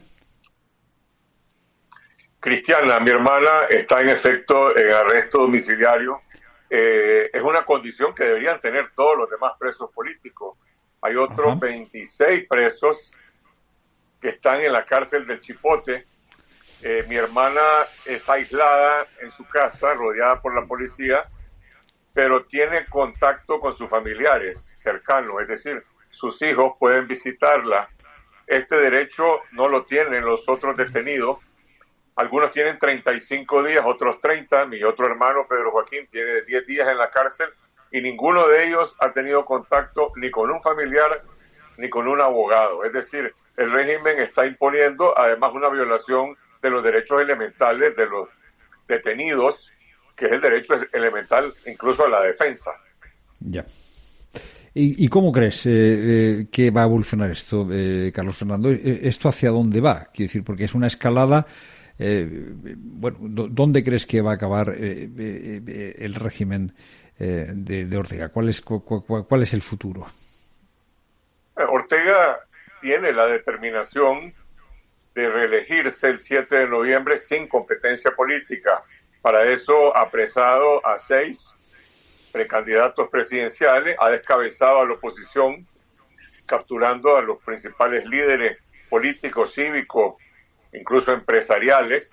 Speaker 12: Cristiana, mi hermana, está en efecto en arresto domiciliario. Eh, es una condición que deberían tener todos los demás presos políticos. Hay otros Ajá. veintiséis presos que están en la cárcel del Chipote. Eh, mi hermana está aislada en su casa, rodeada por la policía, pero tiene contacto con sus familiares cercanos, es decir, sus hijos pueden visitarla. Este derecho no lo tienen los otros detenidos. Algunos tienen treinta y cinco días, otros treinta. Mi otro hermano, Pedro Joaquín, tiene diez días en la cárcel y ninguno de ellos ha tenido contacto ni con un familiar ni con un abogado. Es decir, el régimen está imponiendo además una violación de los derechos elementales de los detenidos, que es el derecho elemental incluso a la defensa.
Speaker 1: Ya. ¿Y, y cómo crees eh, eh, que va a evolucionar esto, eh, Carlos Fernando? ¿Esto hacia dónde va? Quiero decir, porque es una escalada. Eh, bueno, ¿dónde crees que va a acabar eh, eh, el régimen eh, de, de Ortega? ¿Cuál es, cu, cu, cuál es el futuro?
Speaker 12: Ortega tiene la determinación de reelegirse el siete de noviembre sin competencia política. Para eso ha apresado a seis precandidatos presidenciales, ha descabezado a la oposición, capturando a los principales líderes políticos, cívicos, incluso empresariales.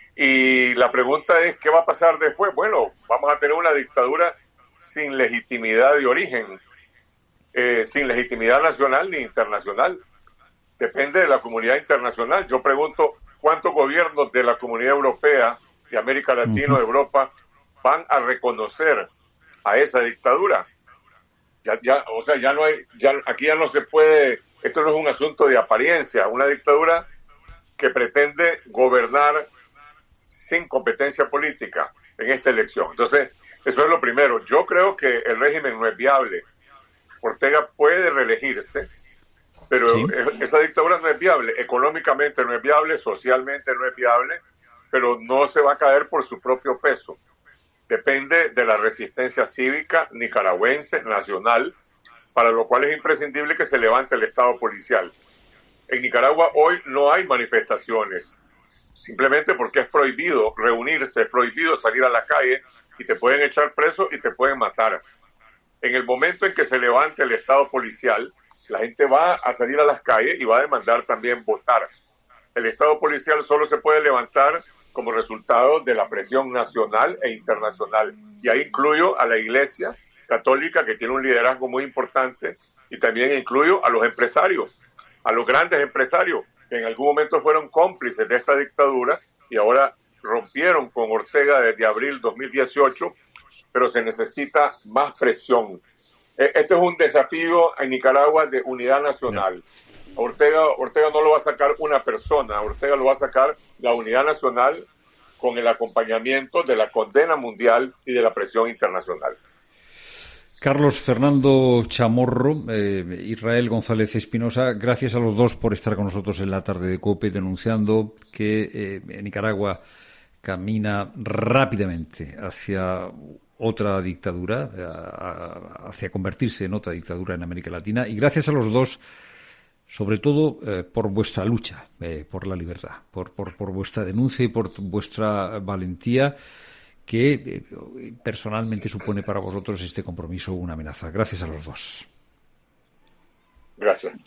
Speaker 12: Y la pregunta es, ¿qué va a pasar después? Bueno, vamos a tener una dictadura sin legitimidad de origen, eh, sin legitimidad nacional ni internacional. Depende de la comunidad internacional. Yo pregunto, ¿cuántos gobiernos de la Comunidad Europea, de América Latina, uh-huh. de Europa, van a reconocer a esa dictadura? Ya, ya, o sea, ya no hay, ya, aquí ya no se puede, esto no es un asunto de apariencia, una dictadura que pretende gobernar sin competencia política en esta elección. Entonces, eso es lo primero. Yo creo que el régimen no es viable. Ortega puede reelegirse, pero sí. esa dictadura no es viable. Económicamente no es viable, socialmente no es viable, pero no se va a caer por su propio peso. Depende de la resistencia cívica nicaragüense, nacional, para lo cual es imprescindible que se levante el Estado policial. En Nicaragua hoy no hay manifestaciones, simplemente porque es prohibido reunirse, es prohibido salir a la calle y te pueden echar preso y te pueden matar. En el momento en que se levante el Estado policial, la gente va a salir a las calles y va a demandar también votar. El Estado policial solo se puede levantar como resultado de la presión nacional e internacional. Y ahí incluyo a la Iglesia Católica, que tiene un liderazgo muy importante, y también incluyo a los empresarios, a los grandes empresarios, que en algún momento fueron cómplices de esta dictadura y ahora rompieron con Ortega desde abril dos mil dieciocho, pero se necesita más presión. Este es un desafío en Nicaragua de unidad nacional. Ortega, Ortega no lo va a sacar una persona, Ortega lo va a sacar la unidad nacional con el acompañamiento de la condena mundial y de la presión internacional.
Speaker 1: Carlos Fernando Chamorro, eh, Israel González Espinosa, gracias a los dos por estar con nosotros en la tarde de COPE, denunciando que eh, Nicaragua camina rápidamente hacia otra dictadura, hacia convertirse en otra dictadura en América Latina, y gracias a los dos, sobre todo eh, por vuestra lucha, eh, por la libertad, por, por, por vuestra denuncia y por vuestra valentía, que eh, personalmente supone para vosotros este compromiso una amenaza. Gracias a los dos.
Speaker 12: Gracias.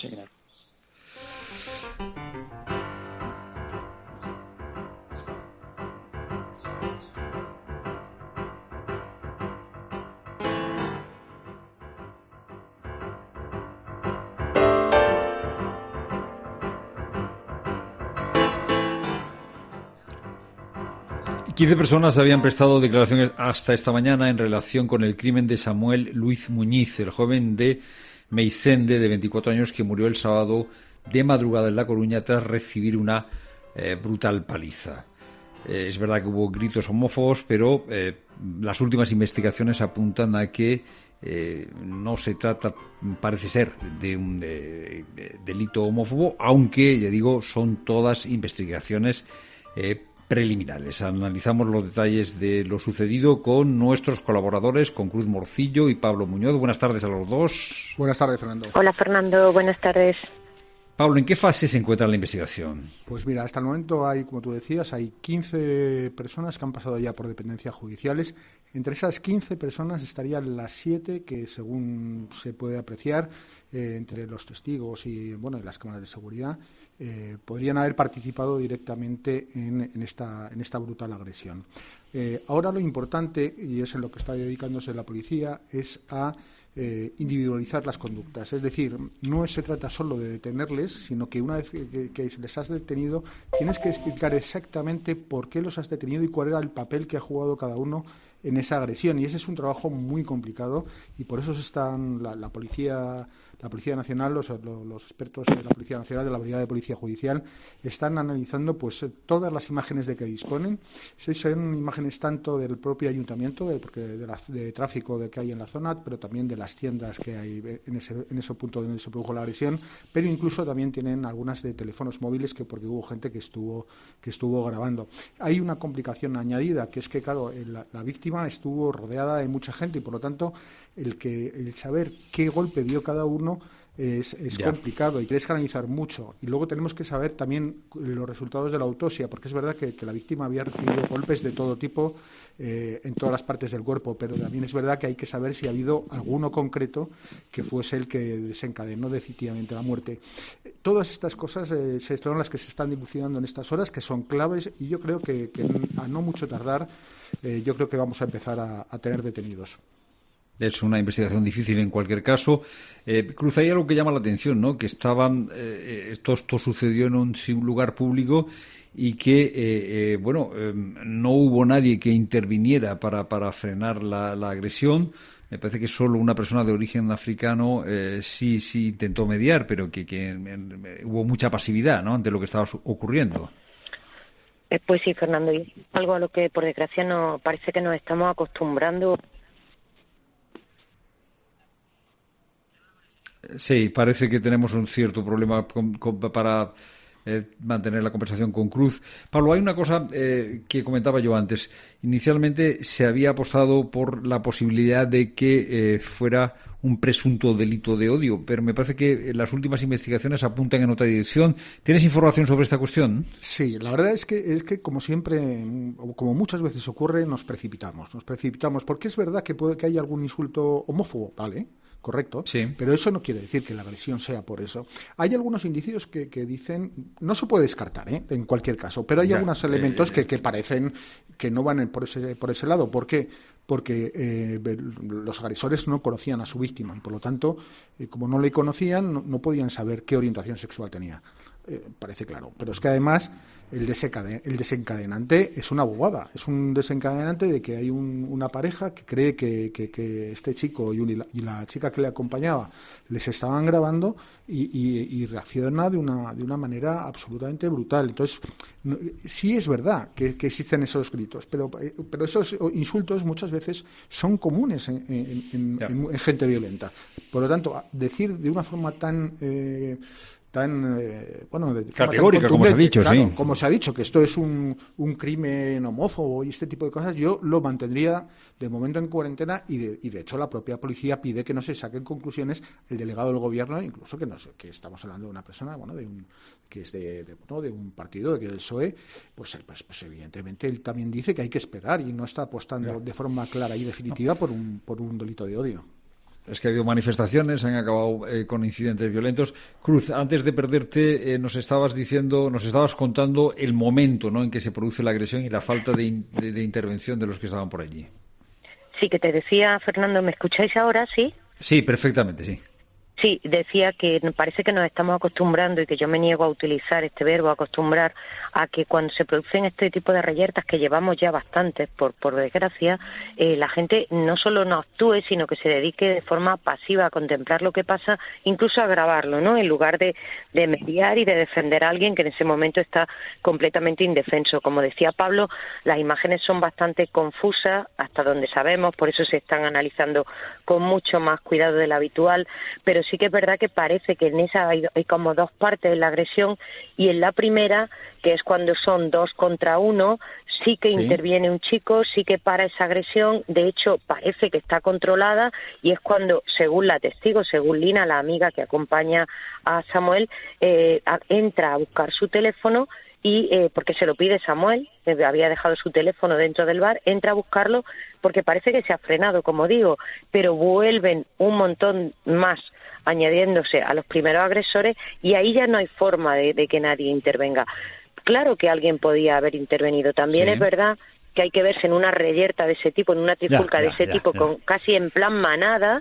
Speaker 1: quince personas habían prestado declaraciones hasta esta mañana en relación con el crimen de Samuel Luis Muñiz, el joven de Meicende, de veinticuatro años, que murió el sábado de madrugada en La Coruña tras recibir una eh, brutal paliza. Eh, es verdad que hubo gritos homófobos, pero eh, las últimas investigaciones apuntan a que eh, no se trata, parece ser, de un de, de delito homófobo, aunque, ya digo, son todas investigaciones eh, preliminares. Analizamos los detalles de lo sucedido con nuestros colaboradores, con Cruz Morcillo y Pablo Muñoz. Buenas tardes a los dos.
Speaker 13: Buenas tardes, Fernando.
Speaker 14: Hola, Fernando. Buenas tardes.
Speaker 1: Pablo, ¿en qué fase se encuentra la investigación?
Speaker 13: Pues mira, hasta el momento hay, como tú decías, hay quince personas que han pasado ya por dependencias judiciales. Entre esas quince personas estarían las siete que, según se puede apreciar, eh, entre los testigos y bueno, en las cámaras de seguridad, eh, podrían haber participado directamente en, en, esta, en esta brutal agresión. Eh, ahora lo importante, y es en lo que está dedicándose la policía, es a Eh, individualizar las conductas. Es decir, no se trata solo de detenerles, sino que una vez que, que les has detenido, tienes que explicar exactamente por qué los has detenido y cuál era el papel que ha jugado cada uno en esa agresión, y ese es un trabajo muy complicado, y por eso se están la, la policía la Policía Nacional, los, los expertos de la Policía Nacional, de la Brigada de Policía Judicial, están analizando pues todas las imágenes de que disponen. Son imágenes tanto del propio ayuntamiento, de, porque de, la, de tráfico de que hay en la zona, pero también de las tiendas que hay en ese, en ese punto donde se produjo la agresión, pero incluso también tienen algunas de teléfonos móviles, que porque hubo gente que estuvo que estuvo grabando. Hay una complicación añadida, que es que, claro, la, la víctima estuvo rodeada de mucha gente, y por lo tanto el que el saber qué golpe dio cada uno es, es complicado, y tienes que analizar mucho. Y luego tenemos que saber también los resultados de la autopsia, porque es verdad que, que la víctima había recibido golpes de todo tipo eh, en todas las partes del cuerpo, pero también es verdad que hay que saber si ha habido alguno concreto que fuese el que desencadenó definitivamente la muerte. Todas estas cosas eh, son las que se están dilucidando en estas horas, que son claves, y yo creo que, que a no mucho tardar eh, yo creo que vamos a empezar a, a tener detenidos.
Speaker 1: Es una investigación difícil en cualquier caso. Eh, Cruz, hay algo que llama la atención, ¿no? Que estaban eh, esto, esto sucedió en un, un lugar público, y que, eh, eh, bueno, eh, no hubo nadie que interviniera para, para frenar la, la agresión. Me parece que solo una persona de origen africano eh, sí sí intentó mediar, pero que, que eh, hubo mucha pasividad, ¿no?, ante lo que estaba ocurriendo.
Speaker 14: Eh, pues sí, Fernando, y algo a lo que por desgracia no parece que nos estamos acostumbrando.
Speaker 1: Sí, parece que tenemos un cierto problema con, con, para eh, mantener la conversación con Cruz. Pablo, hay una cosa eh, que comentaba yo antes. Inicialmente se había apostado por la posibilidad de que eh, fuera un presunto delito de odio, pero me parece que las últimas investigaciones apuntan en otra dirección. ¿Tienes información sobre esta cuestión?
Speaker 13: Sí, la verdad es que, es que como siempre, como muchas veces ocurre, nos precipitamos. Nos precipitamos porque es verdad que puede que haya algún insulto homófobo, ¿vale? Correcto, sí. Pero eso no quiere decir que la agresión sea por eso. Hay algunos indicios que, que dicen, no se puede descartar, ¿eh?, en cualquier caso, pero hay ya, algunos elementos eh, que, que parecen que no van por ese, por ese lado. ¿Por qué? Porque eh, los agresores no conocían a su víctima, y por lo tanto, eh, como no le conocían, no, no podían saber qué orientación sexual tenía. Eh, parece claro, pero es que además el, desencaden- el desencadenante es una bobada, es un desencadenante de que hay un, una pareja que cree que, que, que este chico y, un, y, la, y la chica que le acompañaba les estaban grabando, y, y, y reacciona de una, de una manera absolutamente brutal. Entonces, no, sí es verdad que, que existen esos gritos, pero, pero esos insultos muchas veces son comunes en, en, en, en, en gente violenta. Por lo tanto, decir de una forma tan... Eh, tan eh, bueno de
Speaker 1: categórica, como se ha dicho,
Speaker 13: claro,
Speaker 1: sí.
Speaker 13: como se ha dicho, que esto es un, un crimen homófobo y este tipo de cosas, yo lo mantendría de momento en cuarentena, y de, y de hecho la propia policía pide que no se saquen conclusiones. El delegado del gobierno, incluso que no que estamos hablando de una persona, bueno, de un que es de, de, ¿no? de un partido, de que el P S O E, pues, pues, pues evidentemente él también dice que hay que esperar, y no está apostando claro. de forma clara y definitiva por un por un delito de odio.
Speaker 1: Es que ha habido manifestaciones, han acabado eh, con incidentes violentos. Cruz, antes de perderte, eh, nos estabas diciendo, nos estabas contando el momento, ¿no?, en que se produce la agresión y la falta de, in, de, de intervención de los que estaban por allí.
Speaker 14: Sí, que te decía, Fernando, ¿me escucháis ahora? Sí.
Speaker 1: Sí, perfectamente, sí.
Speaker 14: Sí, decía que parece que nos estamos acostumbrando, y que yo me niego a utilizar este verbo, acostumbrar, a que cuando se producen este tipo de reyertas, que llevamos ya bastantes, por, por desgracia, eh, la gente no solo no actúe, sino que se dedique de forma pasiva a contemplar lo que pasa, incluso a grabarlo, ¿no?, en lugar de, de mediar y de defender a alguien que en ese momento está completamente indefenso. Como decía Pablo, las imágenes son bastante confusas, hasta donde sabemos, por eso se están analizando con mucho más cuidado del habitual, pero sí que es verdad que parece que en esa hay, hay como dos partes de la agresión, y en la primera, que es cuando son dos contra uno, sí que sí. interviene un chico, sí que para esa agresión, de hecho parece que está controlada, y es cuando, según la testigo, según Lina, la amiga que acompaña a Samuel, eh, a, entra a buscar su teléfono, y eh, porque se lo pide Samuel, que había dejado su teléfono dentro del bar, entra a buscarlo porque parece que se ha frenado, como digo, pero vuelven un montón más añadiéndose a los primeros agresores, y ahí ya no hay forma de, de que nadie intervenga. Claro que alguien podía haber intervenido. También sí. Es verdad que hay que verse en una reyerta de ese tipo, en una trifulca ya, ya, de ese ya, tipo, ya. Con casi en plan manada,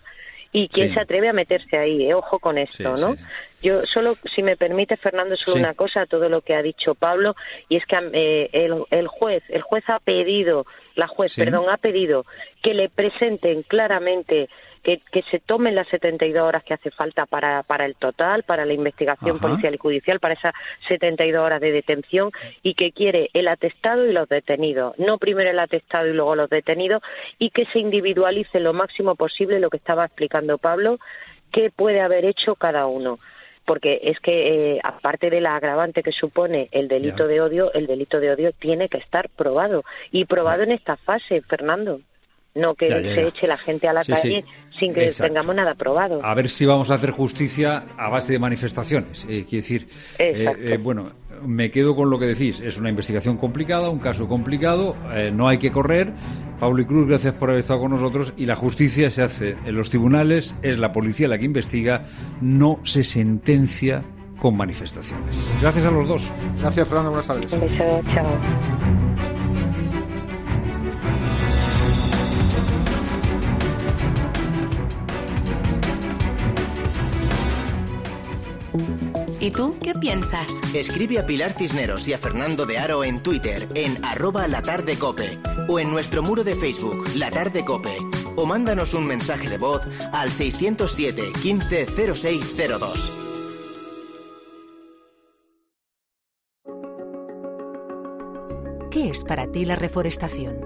Speaker 14: y quién
Speaker 1: Sí.
Speaker 14: se atreve a meterse ahí, ¿eh? Ojo con esto,
Speaker 1: Sí,
Speaker 14: ¿no?
Speaker 1: sí.
Speaker 14: Yo solo, si me permite, Fernando, solo
Speaker 1: Sí.
Speaker 14: una cosa a todo lo que ha dicho Pablo, y es que eh, el, el juez, el juez ha pedido, la juez,
Speaker 1: Sí.
Speaker 14: perdón, ha pedido que le presenten claramente, que, que se tomen las setenta y dos horas que hace falta para, para el total, para la investigación
Speaker 1: Ajá.
Speaker 14: policial y judicial, para esas setenta y dos horas de detención, y que quiere el atestado y los detenidos, no primero el atestado y luego los detenidos, y que se individualice lo máximo posible lo que estaba explicando Pablo, qué puede haber hecho cada uno. Porque es que, eh, aparte de la agravante que supone el delito
Speaker 1: Ya.
Speaker 14: de odio, el delito de odio tiene que estar probado. Y probado en esta fase, Fernando. No que
Speaker 1: Ya, ya,
Speaker 14: se
Speaker 1: ya.
Speaker 14: eche la gente a la
Speaker 1: Sí,
Speaker 14: calle
Speaker 1: sí.
Speaker 14: sin que
Speaker 1: Exacto.
Speaker 14: tengamos nada probado.
Speaker 1: A ver si vamos a hacer justicia a base de manifestaciones. Eh, quiero decir, eh,
Speaker 14: Exacto.
Speaker 1: eh, bueno, me quedo con lo que decís. Es una investigación complicada, un caso complicado, eh, no hay que correr. Pablo y Cruz, gracias por haber estado con nosotros. Y la justicia se hace en los tribunales, es la policía la que investiga, no se sentencia con manifestaciones. Gracias a los dos.
Speaker 13: Gracias, Fernando. Buenas tardes.
Speaker 14: Un beso, chao.
Speaker 3: ¿Y tú qué piensas?
Speaker 2: Escribe a Pilar Cisneros y a Fernando de Aro en Twitter, en arroba latardecope, o en nuestro muro de Facebook, La Tarde Cope, o mándanos un mensaje de voz al seiscientos siete, quince, cero seis cero dos.
Speaker 21: ¿Qué es para ti la reforestación?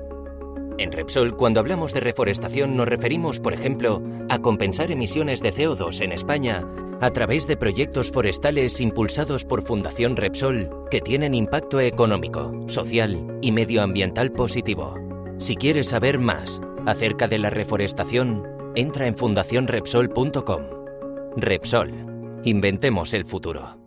Speaker 24: En Repsol, cuando hablamos de reforestación, nos referimos, por ejemplo, a compensar emisiones de C O dos en España a través de proyectos forestales impulsados por Fundación Repsol que tienen impacto económico, social y medioambiental positivo. Si quieres saber más acerca de la reforestación, entra en fundación repsol punto com. Repsol. Inventemos el futuro.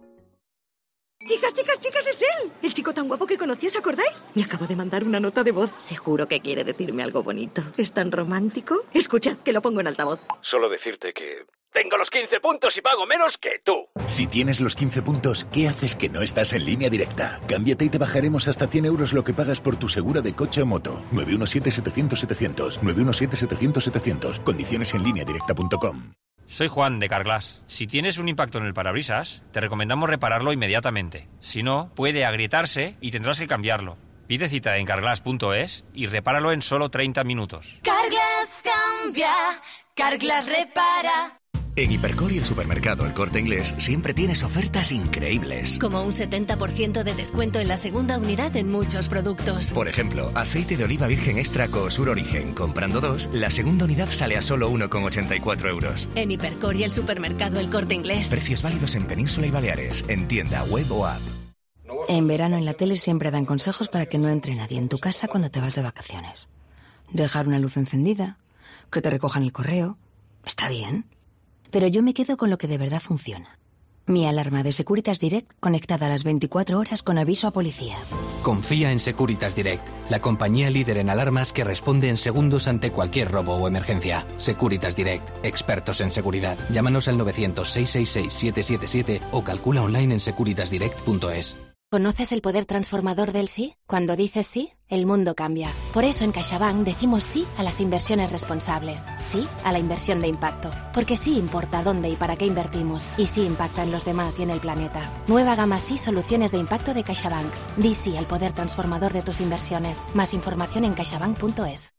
Speaker 8: Chicas, chicas, chicas, es él. El chico tan guapo que conocí, ¿os acordáis? Me acabo de mandar una nota de voz. Seguro que quiere decirme algo bonito. ¿Es tan romántico? Escuchad, que lo pongo en altavoz.
Speaker 10: Solo decirte que tengo los quince puntos y pago menos que tú.
Speaker 15: Si tienes los quince puntos, ¿qué haces que no estás en Línea Directa? Cámbiate y te bajaremos hasta cien euros lo que pagas por tu segura de coche o moto. nueve uno siete, setecientos, setecientos. nueve uno siete, setecientos, setecientos. Condiciones en línea directa punto com.
Speaker 16: Soy Juan, de Carglass. Si tienes un impacto en el parabrisas, te recomendamos repararlo inmediatamente. Si no, puede agrietarse y tendrás que cambiarlo. Pide cita en carglass punto es y repáralo en solo treinta minutos.
Speaker 3: Carglass cambia, Carglass repara.
Speaker 22: En Hipercor y el supermercado El Corte Inglés siempre tienes ofertas increíbles.
Speaker 25: Como un setenta por ciento de descuento en la segunda unidad en muchos productos.
Speaker 22: Por ejemplo, aceite de oliva virgen extra Cosur Origen. Comprando dos, la segunda unidad sale a solo uno con ochenta y cuatro euros.
Speaker 25: En Hipercor y el supermercado El Corte Inglés.
Speaker 22: Precios válidos en Península y Baleares, en tienda, web o app.
Speaker 17: En verano en la tele siempre dan consejos para que no entre nadie en tu casa cuando te vas de vacaciones. Dejar una luz encendida, que te recojan el correo. Está bien. Pero yo me quedo con lo que de verdad funciona. Mi alarma de Securitas Direct conectada a las veinticuatro horas con aviso a policía.
Speaker 18: Confía en Securitas Direct, la compañía líder en alarmas que responde en segundos ante cualquier robo o emergencia. Securitas Direct, expertos en seguridad. Llámanos al novecientos, seiscientos sesenta y seis, siete siete siete o calcula online en securitas direct punto es.
Speaker 25: ¿Conoces el poder transformador del sí? Cuando dices sí, el mundo cambia. Por eso en CaixaBank decimos sí a las inversiones responsables, sí a la inversión de impacto. Porque sí importa dónde y para qué invertimos, y sí impacta en los demás y en el planeta. Nueva gama sí soluciones de impacto de CaixaBank. Di sí al poder transformador de tus inversiones. Más información en caixabank punto es.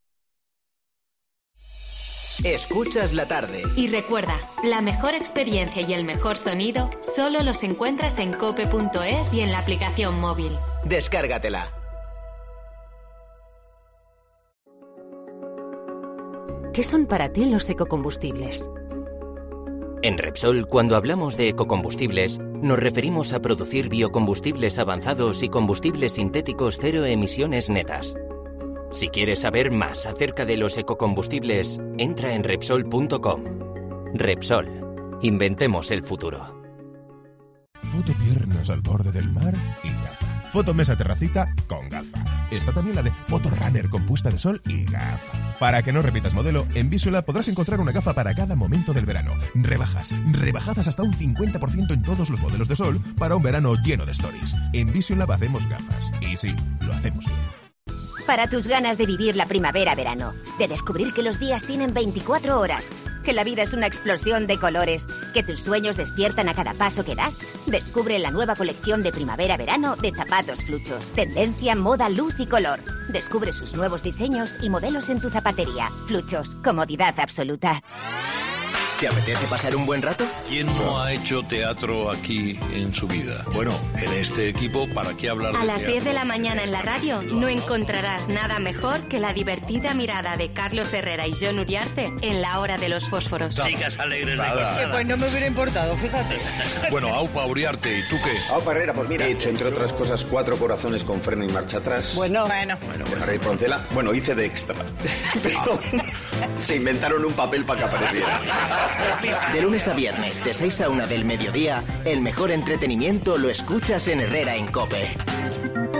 Speaker 2: Escuchas la tarde.
Speaker 3: Y recuerda, la mejor experiencia y el mejor sonido solo los encuentras en cope punto es y en la aplicación móvil.
Speaker 2: Descárgatela.
Speaker 21: ¿Qué son para ti los ecocombustibles?
Speaker 24: En Repsol, cuando hablamos de ecocombustibles, nos referimos a producir biocombustibles avanzados y combustibles sintéticos cero emisiones netas. Si quieres saber más acerca de los ecocombustibles, entra en repsol punto com. Repsol. Inventemos el futuro.
Speaker 19: Foto piernas al borde del mar y gafa. Foto mesa terracita con gafa. Está también la de Foto runner con puesta de sol y gafa. Para que no repitas modelo, en Visualab podrás encontrar una gafa para cada momento del verano. Rebajas, rebajadas hasta un cincuenta por ciento en todos los modelos de sol para un verano lleno de stories. En Visualab hacemos gafas. Y sí, lo hacemos bien.
Speaker 27: Para tus ganas de vivir la primavera-verano, de descubrir que los días tienen veinticuatro horas,
Speaker 4: que la vida es una explosión de colores, que tus sueños despiertan a cada paso que das? Descubre la nueva colección de primavera-verano de zapatos Fluchos. Tendencia, moda, luz y color. Descubre sus nuevos diseños y modelos en tu zapatería. Fluchos, comodidad absoluta.
Speaker 5: ¿Te apetece pasar un buen rato?
Speaker 6: ¿Quién no ha hecho teatro aquí en su vida? Bueno, en este equipo, ¿para qué hablar de
Speaker 20: A las
Speaker 6: teatro?
Speaker 20: diez de la mañana en la radio no encontrarás nada mejor que la divertida mirada de Carlos Herrera y Jon Uriarte en La Hora de los Fósforos.
Speaker 6: Chicas alegres de Nada.
Speaker 20: Sí, pues no me hubiera importado, fíjate.
Speaker 6: Bueno, Aupa Uriarte, ¿y tú qué?
Speaker 23: Aupa Herrera, pues mira, he hecho entre otras cosas cuatro corazones con freno y marcha atrás.
Speaker 20: Bueno, bueno.
Speaker 23: Bueno, bueno, Rey Poncela, bueno, hice de extra. Pero se inventaron un papel para que apareciera.
Speaker 2: De lunes a viernes, de seis a una del mediodía, el mejor entretenimiento lo escuchas en Herrera en COPE.